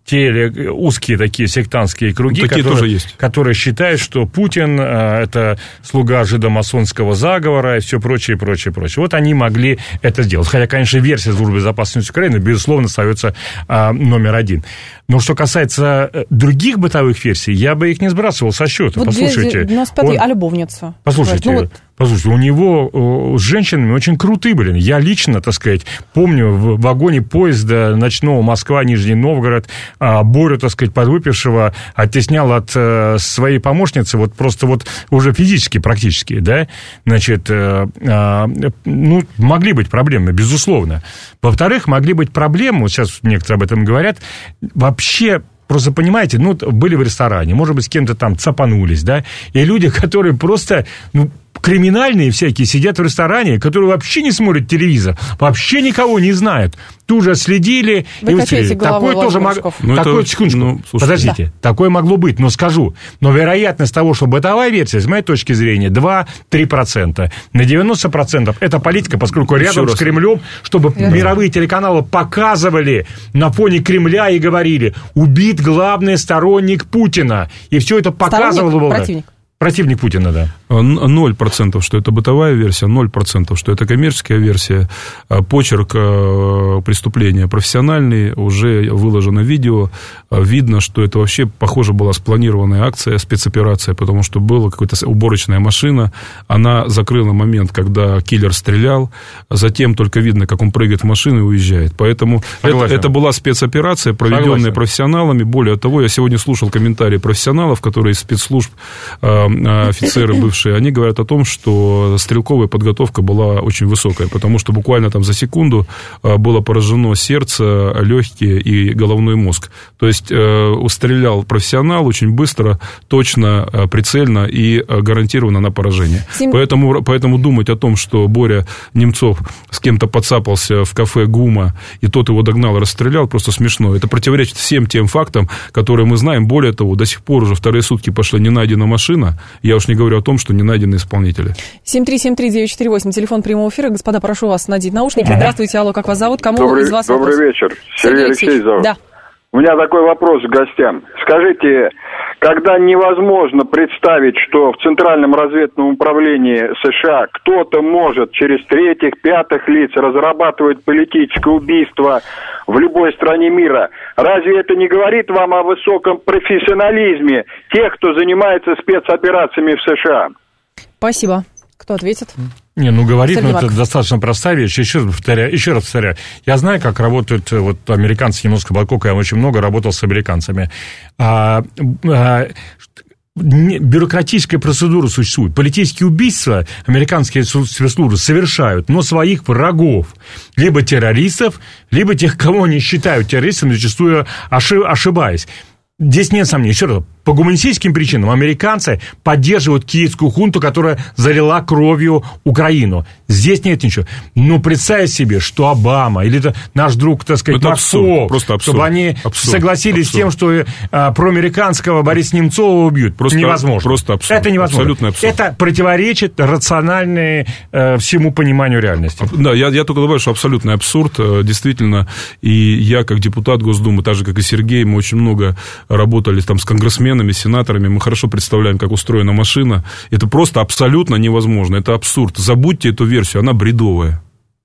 [SPEAKER 3] те узкие такие сектантские круги,
[SPEAKER 4] ну, такие
[SPEAKER 3] которые,
[SPEAKER 4] тоже есть.
[SPEAKER 3] которые считают, что Путин – это слуга жидомасонского заговора и все прочее, прочее, прочее. Вот они могли это сделать. Хотя, конечно, версия Службы безопасности Украины, безусловно, остается а, номер один. Но что касается других бытовых версий, я бы их не сбрасывал со счета.
[SPEAKER 2] Вот
[SPEAKER 3] Послушайте.
[SPEAKER 2] девяносто пятый, а любовница?
[SPEAKER 3] Послушайте. Ну, вот... Послушайте, у него с женщинами очень крутые были. Я лично, так сказать, помню в вагоне поезда ночного Москва-Нижний Новгород Борю, так сказать, подвыпившего оттеснял от своей помощницы, вот просто вот уже физически практически, да, значит, ну, могли быть проблемы, безусловно. Во-вторых, могли быть проблемы, вот сейчас некоторые об этом говорят, вообще... Просто, понимаете, ну, были в ресторане, может быть, с кем-то там цапанулись, да, и люди, которые просто, ну, криминальные всякие, сидят в ресторане, которые вообще не смотрят телевизор, вообще никого не знают. Тут же следили.
[SPEAKER 2] Вы
[SPEAKER 3] и
[SPEAKER 2] качаете головой,
[SPEAKER 3] такое тоже могло... Ну, такое, это... секундочку, ну, подождите, да. Такое могло быть, но скажу. Но вероятность того, что бытовая версия, с моей точки зрения, два-три процента. На девяносто процентов это политика, поскольку
[SPEAKER 4] Еще
[SPEAKER 3] рядом
[SPEAKER 4] раз.
[SPEAKER 3] с Кремлем, чтобы Я мировые знаю. телеканалы показывали на фоне Кремля и говорили, убит главный сторонник Путина. И все это показывало.
[SPEAKER 2] Сторонник, противник.
[SPEAKER 3] Противник Путина, да.
[SPEAKER 4] Ноль процентов, что это бытовая версия, ноль процентов, что это коммерческая версия. Почерк преступления профессиональный, уже выложено видео. Видно, что это вообще, похоже, была спланированная акция, спецоперация, потому что была какая-то уборочная машина. Она закрыла момент, когда киллер стрелял. Затем только видно, как он прыгает в машину и уезжает. Поэтому это, это была спецоперация, проведенная Согласен. профессионалами. Более того, я сегодня слушал комментарии профессионалов, которые из спецслужб офицеры бывшие, они говорят о том, что стрелковая подготовка была очень высокая, потому что буквально там за секунду было поражено сердце, легкие и головной мозг. То есть стрелял профессионал очень быстро, точно, прицельно и гарантированно на поражение. Сим... Поэтому, поэтому думать о том, что Боря Немцов с кем-то подцапался в кафе ГУМа, и тот его догнал и расстрелял, просто смешно. Это противоречит всем тем фактам, которые мы знаем. Более того, до сих пор уже вторые сутки пошла не найдена машина. Я уж не говорю о том, что не найдены исполнители.
[SPEAKER 2] семь три семь три девять четыре восемь, телефон прямого эфира. Господа, прошу вас надеть наушники. Здравствуйте, алло, как вас зовут? Кому
[SPEAKER 5] добрый,
[SPEAKER 2] из вас
[SPEAKER 5] добрый
[SPEAKER 2] вопрос?
[SPEAKER 5] вечер. Сергей Алексеевич зовут.
[SPEAKER 2] Да.
[SPEAKER 5] У меня такой вопрос к гостям. Скажите, когда невозможно представить, что в Центральном разведывательном управлении США кто-то может через третьих, пятых лиц разрабатывать политическое убийство в любой стране мира, разве это не говорит вам о высоком профессионализме тех, кто занимается спецоперациями в США?
[SPEAKER 2] Спасибо. Кто ответит?
[SPEAKER 3] Не, ну говорит, ну это достаточно простая вещь. Еще раз повторяю, еще раз повторяю. Я знаю, как работают вот американцы немножко, поскольку я очень много работал с американцами. А, а, бюрократическая процедура существует. Политические убийства американские спецслужбы совершают, но своих врагов. Либо террористов, либо тех, кого они считают террористами, зачастую ошибаясь. Здесь нет сомнений. Еще раз, по гуманистическим причинам американцы поддерживают киевскую хунту, которая залила кровью Украину. Здесь нет ничего. Но представь себе, что Обама или это наш друг, так сказать, Максов,
[SPEAKER 4] просто абсурд,
[SPEAKER 3] чтобы они
[SPEAKER 4] абсурд,
[SPEAKER 3] согласились
[SPEAKER 4] абсурд.
[SPEAKER 3] с тем, что а, проамериканского Бориса Немцова убьют.
[SPEAKER 4] Просто,
[SPEAKER 3] невозможно.
[SPEAKER 4] Просто абсурд.
[SPEAKER 3] Это невозможно.
[SPEAKER 4] Абсолютно абсурд.
[SPEAKER 3] Это противоречит рациональной э, всему пониманию реальности.
[SPEAKER 4] Да, я, я только добавлю, что абсолютный абсурд, действительно. И я, как депутат Госдумы, так же, как и Сергей, мы очень много работали там с конгрессменами, сенаторами, мы хорошо представляем, как устроена машина. Это просто абсолютно невозможно. Это абсурд. Забудьте эту версию, она бредовая.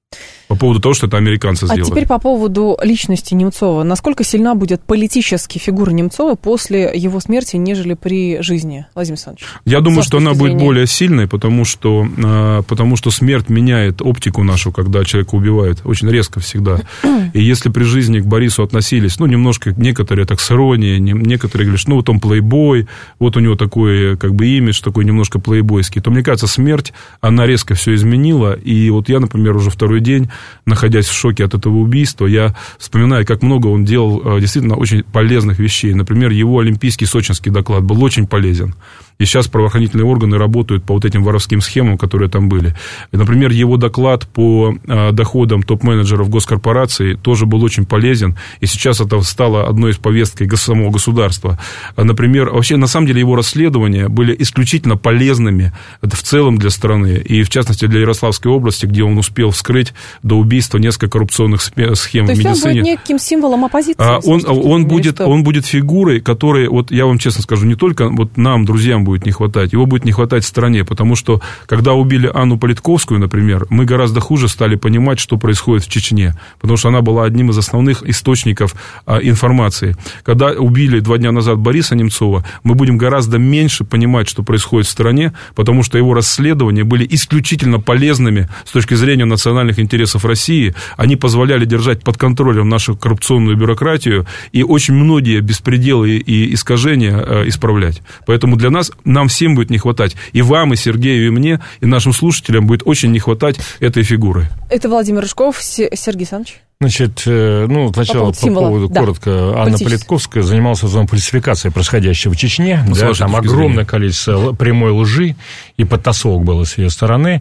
[SPEAKER 4] По поводу того, что это американцы сделали.
[SPEAKER 2] А теперь по поводу личности Немцова. Насколько сильна будет политически фигура Немцова после его смерти, нежели при жизни, Владимир Александрович?
[SPEAKER 4] Я думаю, что она будет более сильной, потому что, потому что смерть меняет оптику нашу, когда человека убивают. Очень резко всегда. И если при жизни к Борису относились, ну, немножко, некоторые так с иронией, некоторые говорят, ну, вот он плейбой, вот у него такой, как бы, имидж такой немножко плейбойский, то, мне кажется, смерть, она резко все изменила. И вот я, например, уже второй день, находясь в шоке от этого убийства, я вспоминаю, как много он делал действительно очень полезных вещей. Например, его олимпийский сочинский доклад был очень полезен. И сейчас правоохранительные органы работают по вот этим воровским схемам, которые там были. И, например, его доклад по а, доходам топ-менеджеров госкорпораций тоже был очень полезен. И сейчас это стало одной из повесток самого государства. А, например, вообще, на самом деле, его расследования были исключительно полезными в целом для страны. И, в частности, для Ярославской области, где он успел вскрыть до убийства несколько коррупционных схем в медицине.
[SPEAKER 2] То есть он будет неким символом оппозиции?
[SPEAKER 4] А, он, он, будет, он будет фигурой, которой, вот я вам честно скажу, не только вот нам, друзьям, будет не хватать, его будет не хватать в стране, потому что, когда убили Анну Политковскую, например, мы гораздо хуже стали понимать, что происходит в Чечне, потому что она была одним из основных источников а, информации. Когда убили два дня назад Бориса Немцова, мы будем гораздо меньше понимать, что происходит в стране, потому что его расследования были исключительно полезными с точки зрения национальных интересов России, они позволяли держать под контролем нашу коррупционную бюрократию и очень многие беспределы и искажения а, исправлять. Поэтому для нас нам всем будет не хватать. И вам, и Сергею, и мне, и нашим слушателям будет очень не хватать этой фигуры.
[SPEAKER 2] Это Владимир Рыжков. Сергей Александрович.
[SPEAKER 3] Значит, ну, сначала по, по поводу, да, коротко, Анна Политковская занималась фальсификацией происходящего в Чечне. Да, там огромное зрения. количество прямой лжи и подтасовок было с ее стороны.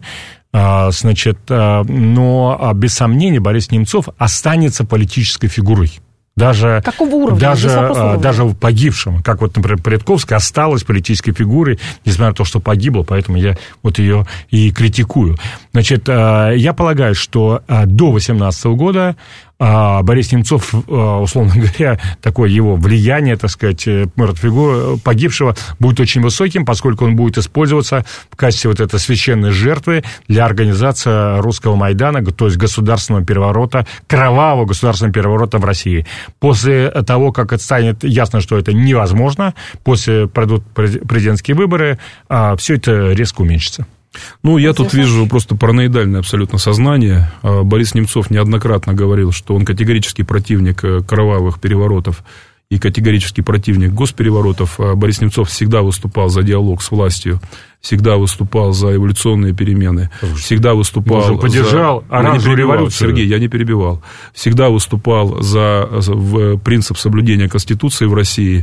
[SPEAKER 3] Значит, но без сомнения Борис Немцов останется политической фигурой. Даже,
[SPEAKER 2] Какого уровня?
[SPEAKER 3] Даже, даже погибшим, как вот, например, Политковская осталась политической фигурой, несмотря на то, что погибла, поэтому я вот ее и критикую. Значит, я полагаю, что до восемнадцатого года Борис Немцов, условно говоря, такое его влияние, так сказать, фигуры погибшего будет очень высоким, поскольку он будет использоваться в качестве вот этой священной жертвы для организации русского Майдана, то есть государственного переворота, кровавого государственного переворота в России. После того, как это станет ясно, что это невозможно, после пройдут президентские выборы, все это резко уменьшится.
[SPEAKER 4] Ну, я тут вижу просто параноидальное абсолютно сознание. Борис Немцов неоднократно говорил, что он категорический противник кровавых переворотов и категорический противник госпереворотов. Борис Немцов всегда выступал за диалог с властью, всегда выступал за эволюционные перемены, всегда выступал
[SPEAKER 3] за... поддержал оранжевую революцию.
[SPEAKER 4] Сергей, я не перебивал. Всегда выступал за, за в принцип соблюдения Конституции в России.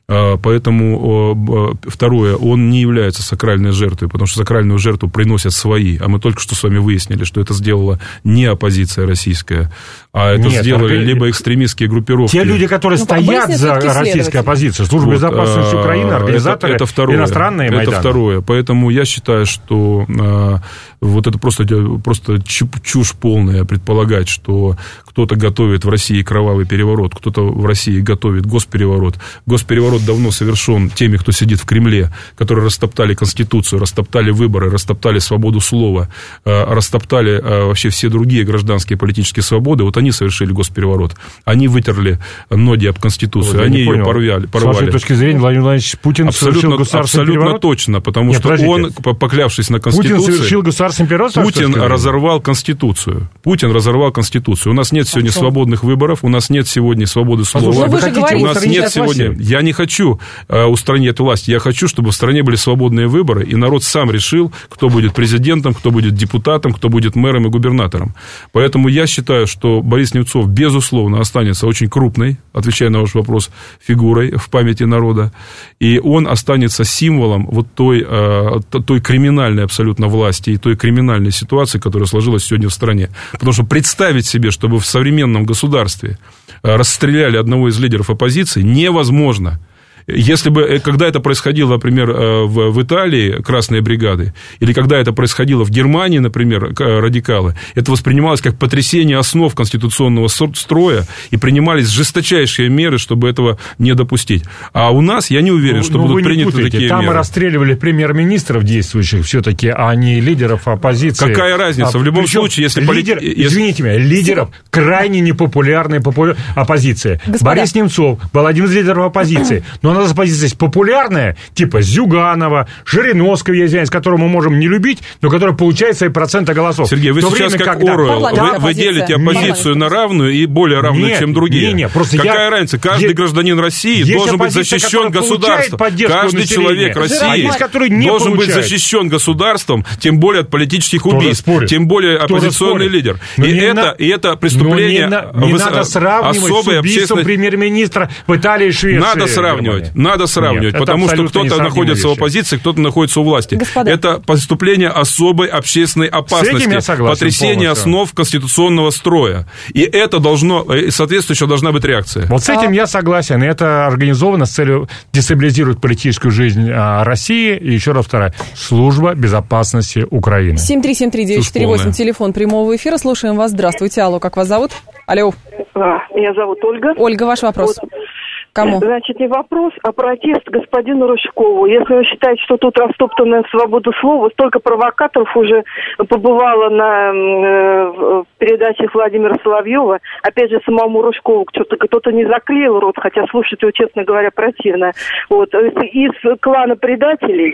[SPEAKER 4] Поэтому, второе, он не является сакральной жертвой, потому что сакральную жертву приносят свои. А мы только что с вами выяснили, что это сделала не оппозиция российская, а это Нет, сделали а... либо экстремистские группировки.
[SPEAKER 3] Те люди, которые ну, стоят за российской оппозицией, служба вот, безопасности Украины, организаторы, это, это второе, иностранные Майданы.
[SPEAKER 4] Это второе. Поэтому я считаю, что а, вот это просто, просто чушь полная предполагать, что кто-то готовит в России кровавый переворот, кто-то в России готовит госпереворот. Госпереворот давно совершен теми, кто сидит в Кремле, которые растоптали Конституцию, растоптали выборы, растоптали свободу слова, растоптали вообще все другие гражданские политические свободы. Вот они совершили госпереворот. Они вытерли ноги об Конституцию, вот, они ее понял. порвали.
[SPEAKER 3] С вашей точки зрения, Владимир Владимирович Путин
[SPEAKER 4] абсолютно,
[SPEAKER 3] совершил государственный
[SPEAKER 4] абсолютно
[SPEAKER 3] переворот?
[SPEAKER 4] точно, потому Нет, что подождите. он, поклявшись на Конституцию...
[SPEAKER 3] Путин совершил государственный переворот?
[SPEAKER 4] Путин разорвал Конституцию. Путин разорвал Конституцию. У нас нет сегодня а свободных выборов, у нас нет сегодня свободы слова.
[SPEAKER 2] Вы же
[SPEAKER 4] у нас нет сегодня... Я не хочу устранить эту власть. Я хочу, чтобы в стране были свободные выборы, и народ сам решил, кто будет президентом, кто будет депутатом, кто будет мэром и губернатором. Поэтому я считаю, что Борис Немцов, безусловно, останется очень крупной, отвечая на ваш вопрос, фигурой в памяти народа, и он останется символом вот той, той криминальной абсолютно власти и той криминальной ситуации, которая сложилась сегодня в стране. Потому что представить себе, чтобы в современном государстве расстреляли одного из лидеров оппозиции, невозможно. Если бы, когда это происходило, например, в, в Италии, красные бригады, или когда это происходило в Германии, например, радикалы, это воспринималось как потрясение основ конституционного строя, и принимались жесточайшие меры, чтобы этого не допустить. А у нас, я не уверен, что ну, будут приняты такие
[SPEAKER 3] Там
[SPEAKER 4] меры.
[SPEAKER 3] Там и расстреливали премьер-министров действующих все-таки, а не лидеров оппозиции.
[SPEAKER 4] Какая разница? А, в любом случае, если...
[SPEAKER 3] Лидер,
[SPEAKER 4] полит...
[SPEAKER 3] Извините меня, лидеров крайне непопулярной попу... оппозиции. Господа. Борис Немцов был один из лидеров оппозиции, но у нас оппозиция есть популярная, типа Зюганова, Жириновского, я извиняюсь, которого мы можем не любить, но который получает свои проценты голосов.
[SPEAKER 4] Сергей, вы сейчас время, как когда... Оруэлл, вы, вы делите оппозицию нет. на равную и более равную, нет, чем другие. Нет, нет, просто Какая я... разница? Каждый есть... гражданин России должен быть защищен государством. Каждый человек России есть, должен быть защищен государством, тем более от политических Кто убийств, тем более Кто оппозиционный лидер. И это, на... и это преступление...
[SPEAKER 3] Не, не надо сравнивать с убийством общественной... премьер-министра в Италии и Швеции.
[SPEAKER 4] Надо сравнивать. Надо сравнивать, Нет, потому что кто-то находится в оппозиции, кто-то находится у власти. Господа. Это преступление особой общественной опасности, согласен, потрясение полностью. основ конституционного строя. И это должно, соответствующая должна быть реакция.
[SPEAKER 3] Вот с этим а... я согласен. И это организовано с целью дестабилизировать политическую жизнь России. И еще раз вторая. Служба безопасности Украины.
[SPEAKER 2] семь три семь три девять четыре восемь, телефон прямого эфира. Слушаем вас. Здравствуйте. Алло, как вас зовут? Алло.
[SPEAKER 6] Меня зовут Ольга.
[SPEAKER 2] Ольга, ваш вопрос. Вот. Кому?
[SPEAKER 6] Значит, не вопрос, а протест господину Рожкову. Если он считает, что тут растоптанная свобода слова, столько провокаторов уже побывало на э, передачах Владимира Соловьева. Опять же, самому Рожкову что-то кто-то не заклеил рот, хотя слушать его, честно говоря, противно. Вот. Из клана предателей.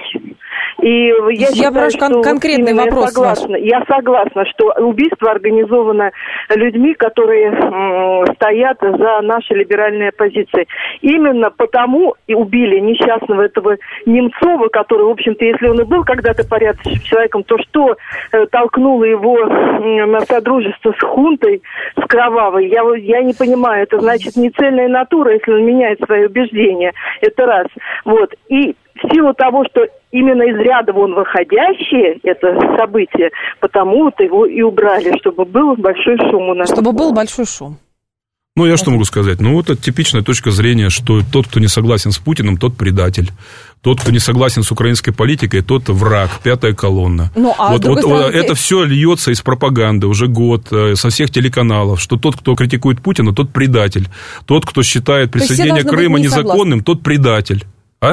[SPEAKER 6] И я, я считаю, что кон- конкретный вопрос. Я согласна, я согласна, что убийство организовано людьми, которые э, стоят за нашей либеральной оппозицией. Именно потому и убили несчастного этого Немцова, который, в общем-то, если он и был когда-то порядочным человеком, то что э, толкнуло его э, на содружество с хунтой, с кровавой, я, я не понимаю. Это значит не цельная натура, если он меняет свои убеждения. Это раз. Вот. И в силу того, что именно из ряда вон выходящее это событие, потому-то его и убрали, чтобы был большой шум у нас.
[SPEAKER 2] Чтобы был большой шум.
[SPEAKER 4] Ну, я что могу сказать? Ну, вот это типичная точка зрения, что тот, кто не согласен с Путиным, тот предатель. Тот, кто не согласен с украинской политикой, тот враг, пятая колонна. Ну, а вот, вот стороны... это все льется из пропаганды уже год, со всех телеканалов, что тот, кто критикует Путина, тот предатель. Тот, кто считает присоединение Крыма незаконным, тот предатель. А?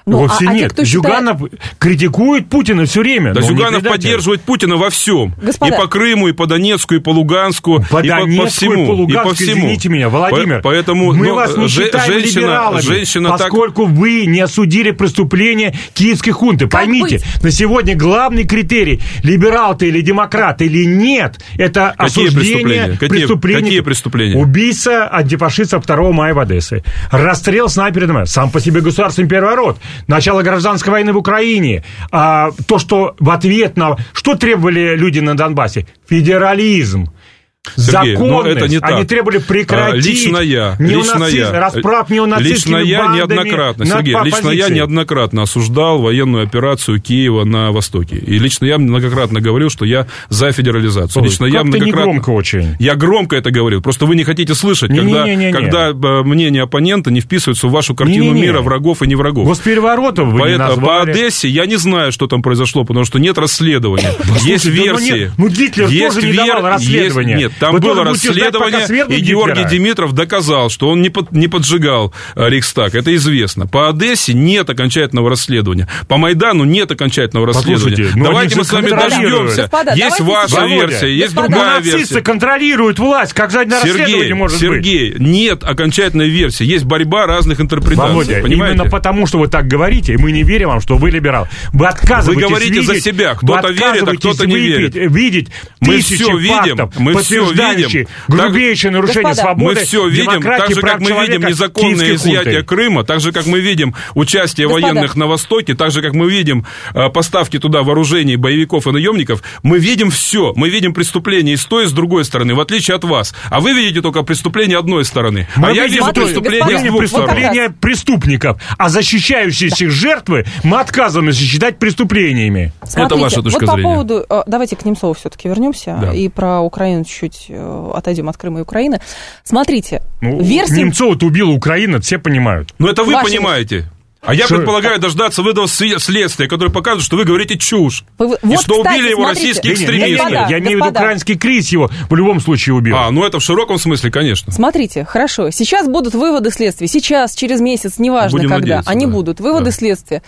[SPEAKER 2] Ну,
[SPEAKER 3] Вовсе
[SPEAKER 2] а, а
[SPEAKER 3] нет.
[SPEAKER 2] те,
[SPEAKER 3] Зюганов
[SPEAKER 2] считает...
[SPEAKER 3] критикует Путина все время.
[SPEAKER 4] Да, Зюганов поддерживает Путина во всем.
[SPEAKER 2] Господа...
[SPEAKER 4] И по Крыму, и по Донецку, и по Луганску,
[SPEAKER 3] по
[SPEAKER 4] и
[SPEAKER 3] Донецку,
[SPEAKER 4] по, по всему.
[SPEAKER 3] И по Луганску,
[SPEAKER 4] и по всему.
[SPEAKER 3] Извините меня, Владимир.
[SPEAKER 4] По, поэтому,
[SPEAKER 3] мы
[SPEAKER 4] ну,
[SPEAKER 3] вас не
[SPEAKER 4] же,
[SPEAKER 3] считаем
[SPEAKER 4] женщина,
[SPEAKER 3] либералами,
[SPEAKER 4] женщина
[SPEAKER 3] поскольку
[SPEAKER 4] так...
[SPEAKER 3] вы не осудили преступление киевской хунты.
[SPEAKER 2] Как
[SPEAKER 3] Поймите,
[SPEAKER 2] быть?
[SPEAKER 3] на сегодня главный критерий, либерал ты или демократ или нет, это
[SPEAKER 4] Какие
[SPEAKER 3] осуждение
[SPEAKER 4] преступления?
[SPEAKER 3] преступлений.
[SPEAKER 4] Какие преступления?
[SPEAKER 3] Убийца антифашистов второго мая в Одессе. Расстрел снайпером. Сам по себе государственный переворот. Начало гражданской войны в Украине. А, то, что в ответ на... Что требовали люди на Донбассе? Федерализм.
[SPEAKER 4] Сергей,
[SPEAKER 3] Законность.
[SPEAKER 4] это не так.
[SPEAKER 3] Они требовали прекратить
[SPEAKER 4] лично я,
[SPEAKER 3] неонацизм,
[SPEAKER 4] лично я,
[SPEAKER 3] расправ неонацистскими
[SPEAKER 4] лично я
[SPEAKER 3] бандами
[SPEAKER 4] неоднократно,
[SPEAKER 3] над
[SPEAKER 4] Сергей, лично я
[SPEAKER 3] оппозицией.
[SPEAKER 4] неоднократно осуждал военную операцию Киева на Востоке. И лично я многократно говорил, что я за федерализацию.
[SPEAKER 3] Ой,
[SPEAKER 4] лично
[SPEAKER 3] как
[SPEAKER 4] я
[SPEAKER 3] ты
[SPEAKER 4] многократно...
[SPEAKER 3] не громко очень.
[SPEAKER 4] Я громко это говорил. Просто вы не хотите слышать,
[SPEAKER 3] Не,
[SPEAKER 4] когда,
[SPEAKER 3] не, не, не,
[SPEAKER 4] когда
[SPEAKER 3] не.
[SPEAKER 4] мнение оппонента не вписывается в вашу картину
[SPEAKER 3] Не, не, не.
[SPEAKER 4] мира врагов и не врагов.
[SPEAKER 3] Госпереворотов вы
[SPEAKER 4] По,
[SPEAKER 3] не
[SPEAKER 4] это,
[SPEAKER 3] назвали.
[SPEAKER 4] по Одессе я не знаю, что там произошло, потому что нет расследования. Есть
[SPEAKER 3] Слушайте, да ну
[SPEAKER 4] версии.
[SPEAKER 3] нет, ну Гитлер
[SPEAKER 4] Есть
[SPEAKER 3] тоже не
[SPEAKER 4] вер-
[SPEAKER 3] давал расследования.
[SPEAKER 4] есть- Нет, там
[SPEAKER 3] Вы
[SPEAKER 4] было
[SPEAKER 3] тоже будете ждать, пока
[SPEAKER 4] расследование,
[SPEAKER 3] свергнут
[SPEAKER 4] и Георгий
[SPEAKER 3] Гитлера.
[SPEAKER 4] Димитров доказал, что он не, под, не поджигал э, Рейхстаг. Это известно. По Одессе нет окончательного расследования. По Майдану нет окончательного расследования.
[SPEAKER 3] Послушайте, ну
[SPEAKER 4] Давайте
[SPEAKER 3] они
[SPEAKER 4] мы
[SPEAKER 3] же
[SPEAKER 4] с вами
[SPEAKER 3] контролируют.
[SPEAKER 4] дождемся.
[SPEAKER 2] Господа,
[SPEAKER 4] Есть
[SPEAKER 2] давайте
[SPEAKER 4] ваша
[SPEAKER 3] Володя,
[SPEAKER 4] версия, есть
[SPEAKER 2] господа.
[SPEAKER 4] другая
[SPEAKER 3] Нацисты
[SPEAKER 4] версия.
[SPEAKER 3] контролируют власть. Как же на расследование
[SPEAKER 4] Сергей,
[SPEAKER 3] может
[SPEAKER 4] Сергей,
[SPEAKER 3] быть?
[SPEAKER 4] нет окончательной версии. Есть борьба разных интерпретаций.
[SPEAKER 3] Володя,
[SPEAKER 4] понимаете?
[SPEAKER 3] именно потому, что вы так говорите, и мы не верим вам, что вы либерал. Вы отказываетесь
[SPEAKER 4] Вы говорите
[SPEAKER 3] видеть,
[SPEAKER 4] за себя.
[SPEAKER 3] вы
[SPEAKER 4] Кто-то верит, а
[SPEAKER 3] отказываетесь
[SPEAKER 4] кто-то не
[SPEAKER 3] выпить-
[SPEAKER 4] верит.
[SPEAKER 3] видеть
[SPEAKER 4] Мы
[SPEAKER 3] тысячи
[SPEAKER 4] все видим,
[SPEAKER 3] фактов,
[SPEAKER 4] мы все
[SPEAKER 3] подтверждающих
[SPEAKER 4] видим.
[SPEAKER 3] грубейшее нарушение
[SPEAKER 2] Господа,
[SPEAKER 3] свободы,
[SPEAKER 4] Мы все видим,
[SPEAKER 3] демократии,
[SPEAKER 4] так же,
[SPEAKER 3] прав
[SPEAKER 4] как мы
[SPEAKER 3] человека
[SPEAKER 4] видим незаконное
[SPEAKER 3] киевской
[SPEAKER 4] изъятие
[SPEAKER 3] хунтой.
[SPEAKER 4] Крыма, так же, как мы видим участие
[SPEAKER 2] Господа.
[SPEAKER 4] военных на Востоке, так же, как мы видим э, поставки туда вооружений, боевиков и наемников, мы видим все. Мы видим преступления и с той, и с другой стороны, в отличие от вас. А вы видите только преступления одной стороны.
[SPEAKER 3] Мы
[SPEAKER 4] а я
[SPEAKER 3] видим
[SPEAKER 4] вижу
[SPEAKER 2] Смотрите,
[SPEAKER 4] преступления
[SPEAKER 2] господа,
[SPEAKER 4] с двух
[SPEAKER 2] вот
[SPEAKER 4] сторон.
[SPEAKER 2] как раз.
[SPEAKER 3] преступления преступников, а защищающиеся жертвы мы отказываемся считать преступлениями.
[SPEAKER 2] Смотрите,
[SPEAKER 4] ваша точка
[SPEAKER 2] вот по
[SPEAKER 4] зрения.
[SPEAKER 2] поводу... э, Давайте к Немцову все-таки вернемся
[SPEAKER 4] Да.
[SPEAKER 2] и про Украину чуть-чуть э, отойдем от Крыма и Украины. Смотрите,
[SPEAKER 3] Ну,
[SPEAKER 2] версии...
[SPEAKER 3] Немцова-то убила Украина, все понимают.
[SPEAKER 4] Ну, это вы
[SPEAKER 2] Ваши-
[SPEAKER 4] понимаете. А я
[SPEAKER 3] Что-
[SPEAKER 4] предполагаю дождаться выдав следствия, которое покажет, что вы говорите чушь.
[SPEAKER 2] Вы-
[SPEAKER 4] и
[SPEAKER 2] вот,
[SPEAKER 4] что
[SPEAKER 2] кстати,
[SPEAKER 4] убили его
[SPEAKER 2] смотрите.
[SPEAKER 4] российские
[SPEAKER 3] Не, не, не,
[SPEAKER 4] экстремисты.
[SPEAKER 3] не,
[SPEAKER 2] Господа,
[SPEAKER 3] я имею в виду
[SPEAKER 2] господа.
[SPEAKER 3] украинский кризис его в любом случае убил.
[SPEAKER 4] А, ну это в широком смысле, конечно.
[SPEAKER 2] Смотрите, хорошо, сейчас будут выводы следствия, сейчас, через месяц, неважно
[SPEAKER 4] Будем
[SPEAKER 2] когда,
[SPEAKER 4] надеяться,
[SPEAKER 2] они
[SPEAKER 4] да.
[SPEAKER 2] будут, выводы
[SPEAKER 4] Да.
[SPEAKER 2] следствия.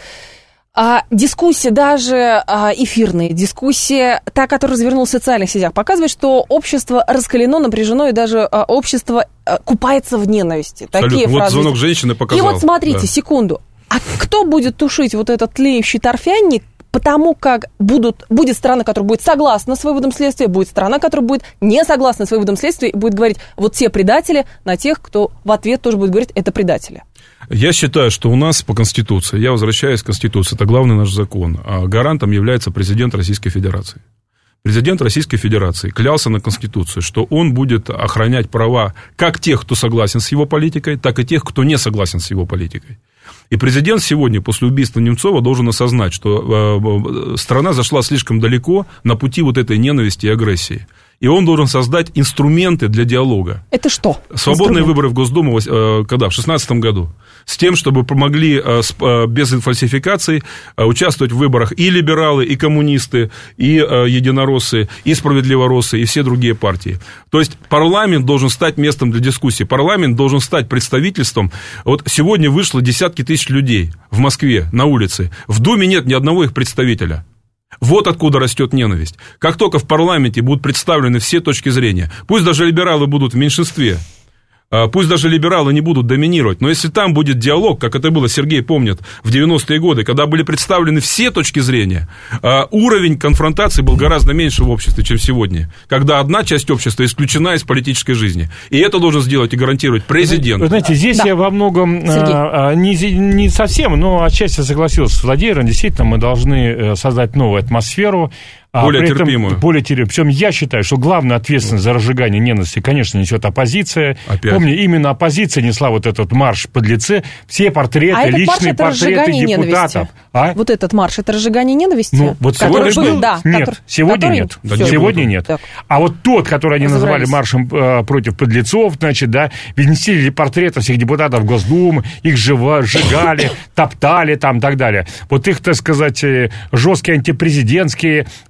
[SPEAKER 2] А, дискуссия даже а, эфирная, дискуссия, та, которая развернулась в социальных сетях, показывает, что общество раскалено, напряжено, и даже а, общество а, купается в ненависти.
[SPEAKER 4] Абсолютно.
[SPEAKER 2] Такие
[SPEAKER 4] Вот
[SPEAKER 2] фразы.
[SPEAKER 4] звонок женщины показал.
[SPEAKER 2] И вот смотрите,
[SPEAKER 4] Да.
[SPEAKER 2] секунду, а кто будет тушить вот этот тлеющий торфяник, потому как будут, будет страна, которая будет согласна с выводом следствия, будет страна, которая будет не согласна с выводом следствия, и будет говорить, вот те предатели, на тех, кто в ответ тоже будет говорить, это предатели.
[SPEAKER 4] Я считаю, что у нас по Конституции, я возвращаюсь к Конституции, это главный наш закон, а гарантом является президент Российской Федерации. Президент Российской Федерации клялся на Конституцию, что он будет охранять права как тех, кто согласен с его политикой, так и тех, кто не согласен с его политикой. И президент сегодня, после убийства Немцова, должен осознать, что э, страна зашла слишком далеко на пути вот этой ненависти и агрессии. И он должен создать инструменты для диалога.
[SPEAKER 2] Это что?
[SPEAKER 4] Свободные
[SPEAKER 2] Инструмент.
[SPEAKER 4] выборы в Госдуму, э, когда? В шестнадцатом году. С тем, чтобы помогли э, с, э, без фальсификаций э, участвовать в выборах и либералы, и коммунисты, и э, единороссы, и справедливороссы, и все другие партии. То есть парламент должен стать местом для дискуссии. Парламент должен стать представительством. Вот сегодня вышло десятки тысяч людей в Москве на улице. В Думе нет ни одного их представителя. Вот откуда растет ненависть. Как только в парламенте будут представлены все точки зрения, пусть даже либералы будут в меньшинстве, пусть даже либералы не будут доминировать, но если там будет диалог, как это было, Сергей помнит, в девяностые годы, когда были представлены все точки зрения, уровень конфронтации был гораздо меньше в обществе, чем сегодня, когда одна часть общества исключена из политической жизни. И это должен сделать и гарантировать президент.
[SPEAKER 3] Вы знаете, здесь
[SPEAKER 2] Да.
[SPEAKER 3] я во многом
[SPEAKER 2] Сергей.
[SPEAKER 3] а, не, не совсем, но отчасти согласился с Владимиром. Действительно, мы должны создать новую атмосферу. А
[SPEAKER 4] Более
[SPEAKER 3] при этом
[SPEAKER 4] терпимую.
[SPEAKER 3] Более терпимую. Причем я считаю, что главную ответственность за разжигание ненависти, конечно, несет оппозиция.
[SPEAKER 4] Опять.
[SPEAKER 3] Помню, именно оппозиция несла вот этот марш подлецы, все портреты,
[SPEAKER 2] А этот марш
[SPEAKER 3] личные
[SPEAKER 2] это
[SPEAKER 3] портреты
[SPEAKER 2] разжигание
[SPEAKER 3] депутатов.
[SPEAKER 2] ненависти.
[SPEAKER 3] А?
[SPEAKER 2] Вот этот марш это разжигание ненависти.
[SPEAKER 3] Ну, вот
[SPEAKER 2] который
[SPEAKER 3] сегодня
[SPEAKER 2] был,
[SPEAKER 3] был?
[SPEAKER 2] да,
[SPEAKER 3] Нет,
[SPEAKER 2] который-
[SPEAKER 3] сегодня
[SPEAKER 2] который-
[SPEAKER 3] нет.
[SPEAKER 2] Всё.
[SPEAKER 4] Да,
[SPEAKER 3] Сегодня нет.
[SPEAKER 2] Так.
[SPEAKER 3] А вот тот, который они называли
[SPEAKER 2] Разобрались.
[SPEAKER 3] маршем э, против подлецов, значит, да, винтили портреты всех депутатов Госдумы, их жива- сжигали, топтали там и так далее. Вот их, так сказать, э, жесткие антипрезидентские, э,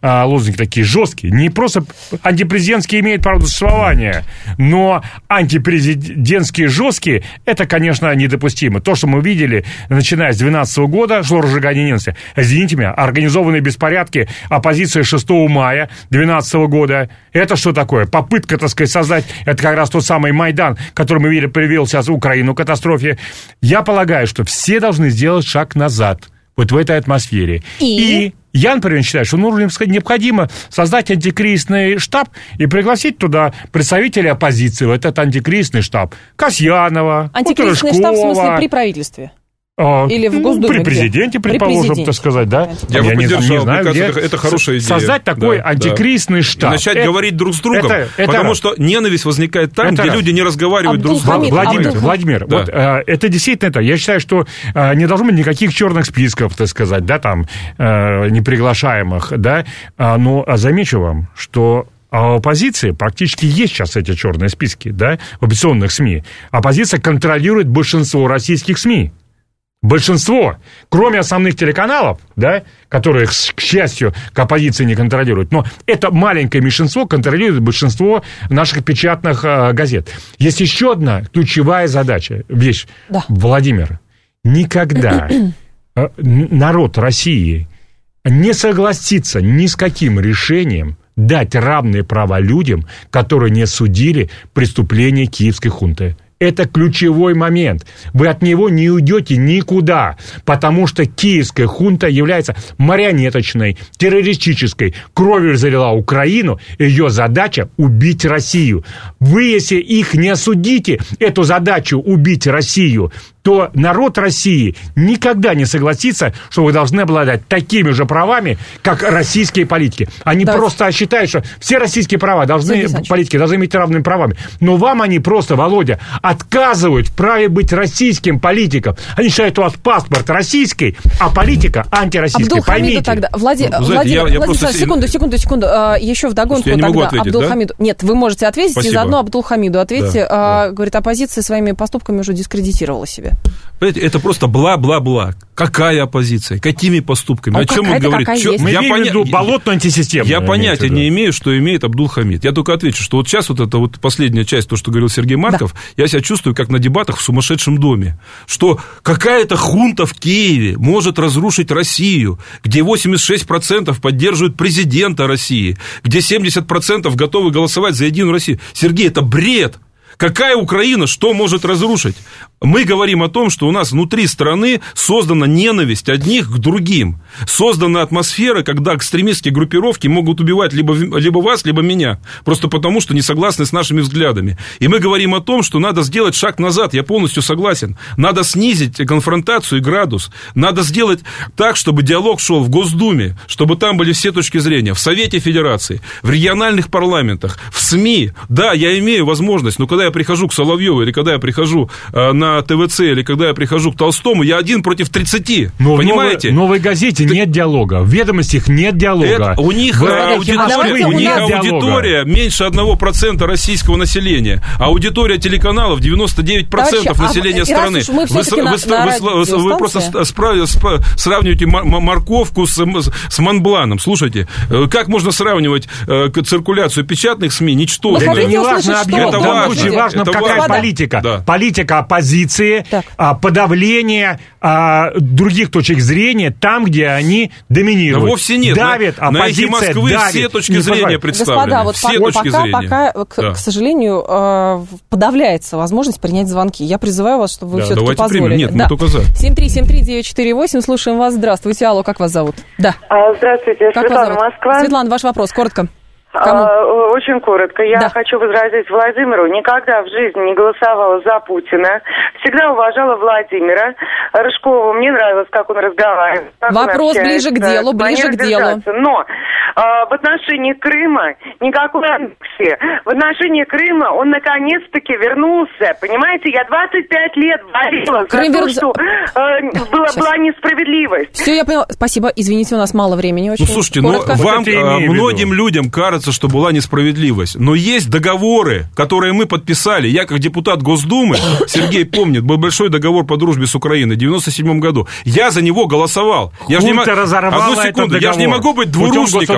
[SPEAKER 3] а, лозунги такие жесткие. Не просто антипрезидентские имеют право существования, но антипрезидентские жесткие, это, конечно, недопустимо. То, что мы видели, начиная с две тысячи двенадцатого года, шло разжигание ненависти. Извините меня, организованные беспорядки оппозиции шестого мая две тысячи двенадцатого года, это что такое? Попытка, так сказать, создать, это как раз тот самый Майдан, который мы видели, привел сейчас Украину к катастрофе. Я полагаю, что все должны сделать шаг назад вот в этой атмосфере. И, и я, например, считаю, что нужно, необходимо создать антикризисный штаб и пригласить туда представителей оппозиции в этот антикризисный штаб. Касьянова,
[SPEAKER 2] антикризисный штаб, в смысле, при правительстве? Или в Госдуме?
[SPEAKER 3] При президенте, предположим, при президенте. Так сказать, да?
[SPEAKER 4] Я, я бы поддержал, не знаю, где это, это хорошая идея.
[SPEAKER 3] Создать такой да, антикризисный да. штаб.
[SPEAKER 4] И начать
[SPEAKER 3] это,
[SPEAKER 4] говорить друг с другом, это, это потому раз. Что ненависть возникает там, это где раз. Люди не разговаривают Абдул друг с другом.
[SPEAKER 3] Владимир, Абдул Владимир, да. вот, э, это действительно это. Я считаю, что э, не должно быть никаких черных списков, так сказать, да, там, э, неприглашаемых, да, а, но а замечу вам, что а у оппозиции практически есть сейчас эти черные списки, да, в оппозиционных СМИ. Оппозиция контролирует большинство российских СМИ. Большинство, кроме основных телеканалов, да, которые, к счастью, к оппозиции не контролируют, но это маленькое меньшинство контролирует большинство наших печатных э, газет. Есть еще одна ключевая задача, вещь, да. Владимир. Никогда э, народ России не согласится ни с каким решением дать равные права людям, которые не судили преступления киевской хунты. Это ключевой момент. Вы от него не уйдете никуда, потому что киевская хунта является марионеточной, террористической, кровью залила Украину, ее задача убить Россию. Вы, если их не осудите, эту задачу убить Россию, то народ России никогда не согласится, что вы должны обладать такими же правами, как российские политики. Они да. просто считают, что все российские права должны, политики должны иметь равными правами. Но вам они просто, Володя, отказывают в праве быть российским политиком. Они считают, что у вас паспорт российский, а политика антироссийская. Поймите.
[SPEAKER 2] Тогда. Влади... Ну, знаете, Владимир, я, я Владимир, просто... секунду, секунду, секунду. Еще вдогонку тогда Абдулхамиду. Да? Нет, вы можете ответить, спасибо. И заодно Абдулхамиду ответьте. Да, а, да. Говорит, оппозиция своими поступками уже дискредитировала себя.
[SPEAKER 4] Понимаете, это просто бла-бла-бла. Какая оппозиция? Какими поступками? А О чем он говорит? Чё?
[SPEAKER 3] Мы я имеем в виду болотную антисистему.
[SPEAKER 4] Я понятия не имею, что имеет Абдулхамид. Я только отвечу, что вот сейчас вот эта вот последняя часть, то, что говорил Сергей Марков, да. я себя чувствую, как на дебатах в сумасшедшем доме. Что какая-то хунта в Киеве может разрушить Россию, где восемьдесят шесть процентов поддерживают президента России, где семьдесят процентов готовы голосовать за Единую Россию. Сергей, это бред. Какая Украина, что может разрушить? Мы говорим о том, что у нас внутри страны создана ненависть одних к другим. Создана атмосфера, когда экстремистские группировки могут убивать либо, либо вас, либо меня. Просто потому, что не согласны с нашими взглядами. И мы говорим о том, что надо сделать шаг назад. Я полностью согласен. Надо снизить конфронтацию и градус. Надо сделать так, чтобы диалог шел в Госдуме, чтобы там были все точки зрения. В Совете Федерации, в региональных парламентах, в СМИ. Да, я имею возможность, но когда я прихожу к Соловьеву, или когда я прихожу э, на ТВЦ, или когда я прихожу к Толстому, я один против тридцати. Но понимаете?
[SPEAKER 3] В новой, новой газете Ты... нет диалога, в «Ведомостях» нет диалога. Это,
[SPEAKER 4] у них,
[SPEAKER 3] в,
[SPEAKER 4] аудитория, у них аудитория меньше одного процента российского населения. Аудитория телеканалов девяносто девять процентов Товарищи, населения а, страны. Вы, вы, на, вы, на вы, вы просто справ, сравниваете морковку с, с Монбланом. Слушайте, как можно сравнивать э, циркуляцию печатных СМИ? Ничтожно.
[SPEAKER 3] Это не важно объем, это важно. Важно, это какая важно. Политика. Да. Политика оппозиции, а, подавление а, других точек зрения там, где они доминируют.
[SPEAKER 4] Да вовсе нет.
[SPEAKER 3] Давит,
[SPEAKER 4] на,
[SPEAKER 3] оппозиция
[SPEAKER 4] на эхе Москвы
[SPEAKER 3] давит.
[SPEAKER 4] Все точки зрения представлены.
[SPEAKER 2] Господа, вот
[SPEAKER 4] все
[SPEAKER 2] пока,
[SPEAKER 4] точки
[SPEAKER 2] пока,
[SPEAKER 4] зрения.
[SPEAKER 2] пока к, да. к сожалению, подавляется возможность принять звонки. Я призываю вас, чтобы вы да, все-таки позволили.
[SPEAKER 4] Примем. Нет,
[SPEAKER 2] да.
[SPEAKER 4] мы только за.
[SPEAKER 2] семь три семь три девять четыре восемь, слушаем вас. Здравствуйте. Алло, как вас зовут? Да.
[SPEAKER 6] А, здравствуйте,
[SPEAKER 2] как
[SPEAKER 6] Светлана, Москва.
[SPEAKER 2] Светлана, ваш вопрос, коротко.
[SPEAKER 6] А, очень коротко. Я да. хочу возразить Владимиру. Никогда в жизни не голосовала за Путина. Всегда уважала Владимира Рыжкова. Мне нравилось, как он разговаривает. Как
[SPEAKER 2] Вопрос он ближе к делу, ближе к делу.
[SPEAKER 6] Но а, в отношении Крыма никакой аннексии. В отношении Крыма он наконец-таки вернулся. Понимаете, я двадцать пять лет боролась Крым за то, что а, была, была несправедливость.
[SPEAKER 2] Все, я поняла. Спасибо. Извините, у нас мало времени. Очень
[SPEAKER 4] ну, слушайте, но вам, а, многим людям кажется, что была несправедливость. Но есть договоры, которые мы подписали. Я, как депутат Госдумы, Сергей помнит, был большой договор по дружбе с Украиной в девяносто седьмом году. Я за него голосовал. Я же не, м... Одну секунду, я же не могу быть двурушником.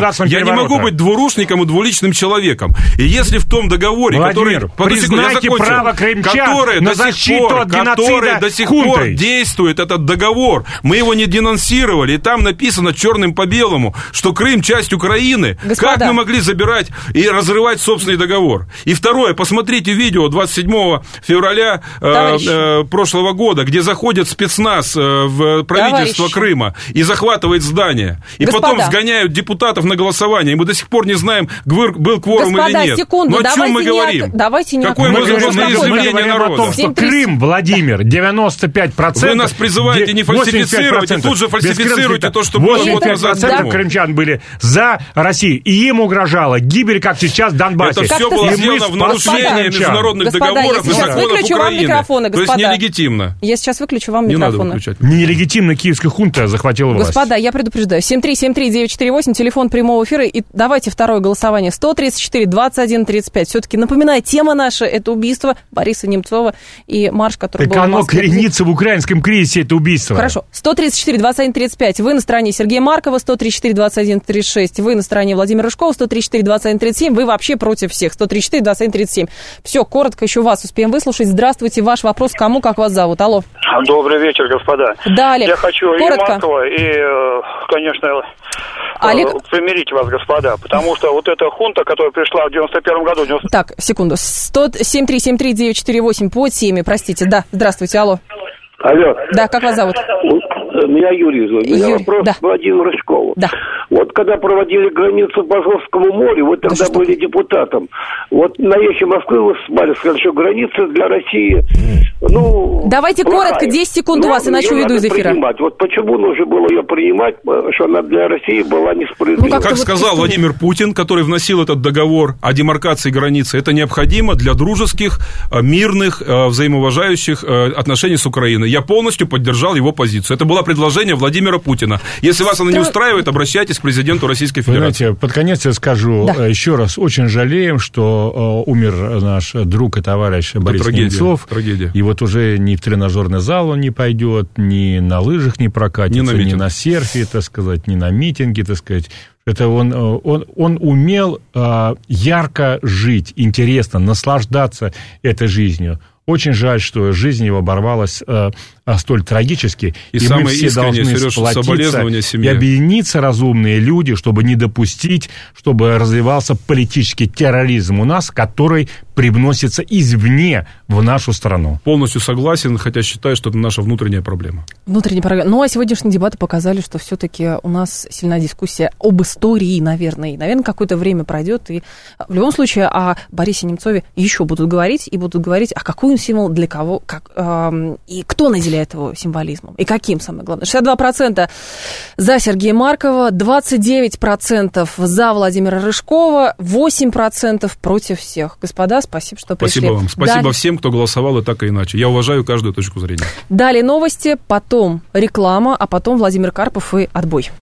[SPEAKER 4] я не могу быть двурушником и двуличным человеком. И если в том договоре,
[SPEAKER 3] Владимир,
[SPEAKER 4] который,
[SPEAKER 3] признайте
[SPEAKER 4] секунду,
[SPEAKER 3] право крымчан
[SPEAKER 4] который
[SPEAKER 3] на
[SPEAKER 4] до сих
[SPEAKER 3] защиту
[SPEAKER 4] пор,
[SPEAKER 3] от геноцида
[SPEAKER 4] который до сих
[SPEAKER 3] хунтой.
[SPEAKER 4] пор действует этот договор, мы его не денонсировали, и там написано черным по белому, что Крым часть Украины.
[SPEAKER 2] Господа.
[SPEAKER 4] Как мы могли забирать и разрывать собственный договор? И второе, посмотрите видео двадцать седьмого февраля э, э, прошлого года, где заходит спецназ э, в правительство
[SPEAKER 2] Товарищи.
[SPEAKER 4] Крыма и захватывает здание. И
[SPEAKER 2] Господа.
[SPEAKER 4] потом сгоняют депутатов на голосование. И мы до сих пор не знаем, был кворум
[SPEAKER 2] Господа,
[SPEAKER 4] или нет.
[SPEAKER 2] секунду,
[SPEAKER 4] Но о чем мы
[SPEAKER 2] давайте не
[SPEAKER 4] говорим?
[SPEAKER 2] от- давайте не
[SPEAKER 4] Какой
[SPEAKER 2] от-
[SPEAKER 3] Мы
[SPEAKER 4] мы
[SPEAKER 3] говорим,
[SPEAKER 4] возможно
[SPEAKER 3] мы
[SPEAKER 4] изумление
[SPEAKER 3] говорим о том,
[SPEAKER 4] народа?
[SPEAKER 3] что
[SPEAKER 2] семь тридцать.
[SPEAKER 3] Крым, Владимир, девяносто пять процентов...
[SPEAKER 4] Вы нас призываете не фальсифицировать, и тут же фальсифицируете то, что было год назад.
[SPEAKER 3] восемьдесят процентов крымчан были за Россию, и им угрожала гибель, как сейчас в Донбассе.
[SPEAKER 4] Это все
[SPEAKER 2] Как-то
[SPEAKER 4] было
[SPEAKER 2] с-
[SPEAKER 4] сделано в нарушении
[SPEAKER 2] Господа.
[SPEAKER 4] международных
[SPEAKER 2] Господа,
[SPEAKER 4] договоров
[SPEAKER 2] я
[SPEAKER 4] и
[SPEAKER 2] сейчас
[SPEAKER 4] законов
[SPEAKER 2] выключу вам
[SPEAKER 4] Украины.
[SPEAKER 2] микрофоны,
[SPEAKER 4] То есть
[SPEAKER 2] господа.
[SPEAKER 4] нелегитимно.
[SPEAKER 2] Я сейчас выключу вам
[SPEAKER 4] Не надо
[SPEAKER 2] микрофоны.
[SPEAKER 4] выключать.
[SPEAKER 3] Нелегитимно киевская хунта захватила власть.
[SPEAKER 2] Господа, я предупреждаю. семь три семь три девять четыре восемь, телефон прямого эфира. И давайте второе голосование. сто тридцать четыре двадцать один тридцать пять. Все-таки напоминаю, тема наша – это убийство Бориса Немцова и марш, который
[SPEAKER 3] Так
[SPEAKER 2] был в
[SPEAKER 3] оно
[SPEAKER 2] Москве.
[SPEAKER 3] коренится в украинском кризисе, это убийство.
[SPEAKER 2] Хорошо. сто тридцать четыре двадцать один тридцать пять. Вы на стороне Сергея Маркова. сто тридцать четыре двадцать один тридцать шесть. Вы на стороне Владимира Рыжкова. сто тридцать четыре двадцать один тридцать семь. Вы вообще против всех. сто тридцать четыре двадцать один тридцать семь. Все, коротко еще вас успеем выслушать. Здравствуйте. Ваш вопрос кому, как вас зовут? Алло.
[SPEAKER 7] Добрый вечер, господа.
[SPEAKER 2] Да, Олег.
[SPEAKER 7] Я хочу
[SPEAKER 2] коротко.
[SPEAKER 7] и Маркова, и, э, конечно,
[SPEAKER 2] Олег...
[SPEAKER 7] э, примирить вас, господа, потому что вот эта хунта, которая пришла в девяносто первом году... девяносто...
[SPEAKER 2] Так, секунду. сто семь три семь три девять четыре восемь по теме, простите. Да, здравствуйте, алло.
[SPEAKER 8] Алло.
[SPEAKER 2] Да, как вас зовут?
[SPEAKER 8] Меня Юрий зовут. У меня
[SPEAKER 2] Юрий,
[SPEAKER 8] вопрос
[SPEAKER 2] да.
[SPEAKER 8] к Владимиру Рыжкову.
[SPEAKER 2] Да.
[SPEAKER 8] Вот когда проводили границу по Азовскому морю, вы тогда
[SPEAKER 2] что
[SPEAKER 8] были депутатом. Вот на Ехе Москвы вы снимали, сказали, что граница для России, ну...
[SPEAKER 2] Давайте
[SPEAKER 8] плохая.
[SPEAKER 2] коротко, десять секунд у вас,
[SPEAKER 8] Но
[SPEAKER 2] иначе
[SPEAKER 8] ее
[SPEAKER 2] уйду
[SPEAKER 8] надо
[SPEAKER 2] из эфира.
[SPEAKER 8] принимать. Вот почему нужно было ее принимать, что она для России была несправедлива?
[SPEAKER 2] Ну,
[SPEAKER 4] Как
[SPEAKER 2] вот
[SPEAKER 4] сказал
[SPEAKER 2] история.
[SPEAKER 4] Владимир Путин, который вносил этот договор о демаркации границы, это необходимо для дружеских, мирных, взаимоуважающих отношений с Украиной. Я полностью поддержал его позицию. Это было предложение Владимира Путина. Если вас оно не устраивает, обращайтесь к президенту Российской
[SPEAKER 3] Вы
[SPEAKER 4] Федерации.
[SPEAKER 3] знаете, под конец я скажу
[SPEAKER 2] Да.
[SPEAKER 3] еще раз, очень жалеем, что э, умер наш друг и товарищ Борис
[SPEAKER 4] трагедия,
[SPEAKER 3] Немцов.
[SPEAKER 4] трагедия.
[SPEAKER 3] И вот уже ни в тренажерный зал он не пойдет, ни на лыжах не прокатится,
[SPEAKER 4] Ни на
[SPEAKER 3] ни
[SPEAKER 4] митинг.
[SPEAKER 3] на серфе, так сказать, ни на митинге, так сказать. Это он, он, он умел э, ярко жить, интересно, наслаждаться этой жизнью. Очень жаль, что жизнь его оборвалась э, столь трагически.
[SPEAKER 4] И
[SPEAKER 3] мы
[SPEAKER 4] самое
[SPEAKER 3] все
[SPEAKER 4] искреннее,
[SPEAKER 3] должны
[SPEAKER 4] Сереж,
[SPEAKER 3] сплотиться
[SPEAKER 4] соболезнования
[SPEAKER 3] и
[SPEAKER 4] семье.
[SPEAKER 3] объединиться, разумные люди, чтобы не допустить, чтобы развивался политический терроризм у нас, который привносится извне в нашу страну.
[SPEAKER 4] Полностью согласен, хотя считаю, что это наша внутренняя проблема.
[SPEAKER 2] Внутренняя проблема. Ну, а сегодняшние дебаты показали, что все-таки у нас сильная дискуссия об истории, наверное. И, наверное, какое-то время пройдет. И в любом случае о Борисе Немцове еще будут говорить. И будут говорить, а какой он символ, для кого, как, эм, и кто наделяет его символизмом. И каким, самое главное. шестьдесят два процента за Сергея Маркова, двадцать девять процентов за Владимира Рыжкова, восемь процентов против всех. Господа, спасибо, что пришли.
[SPEAKER 4] Спасибо вам. Спасибо
[SPEAKER 2] Далее,
[SPEAKER 4] всем, кто голосовал и так и иначе. Я уважаю каждую точку зрения.
[SPEAKER 2] далее новости, потом реклама, а потом Владимир Карпов и отбой.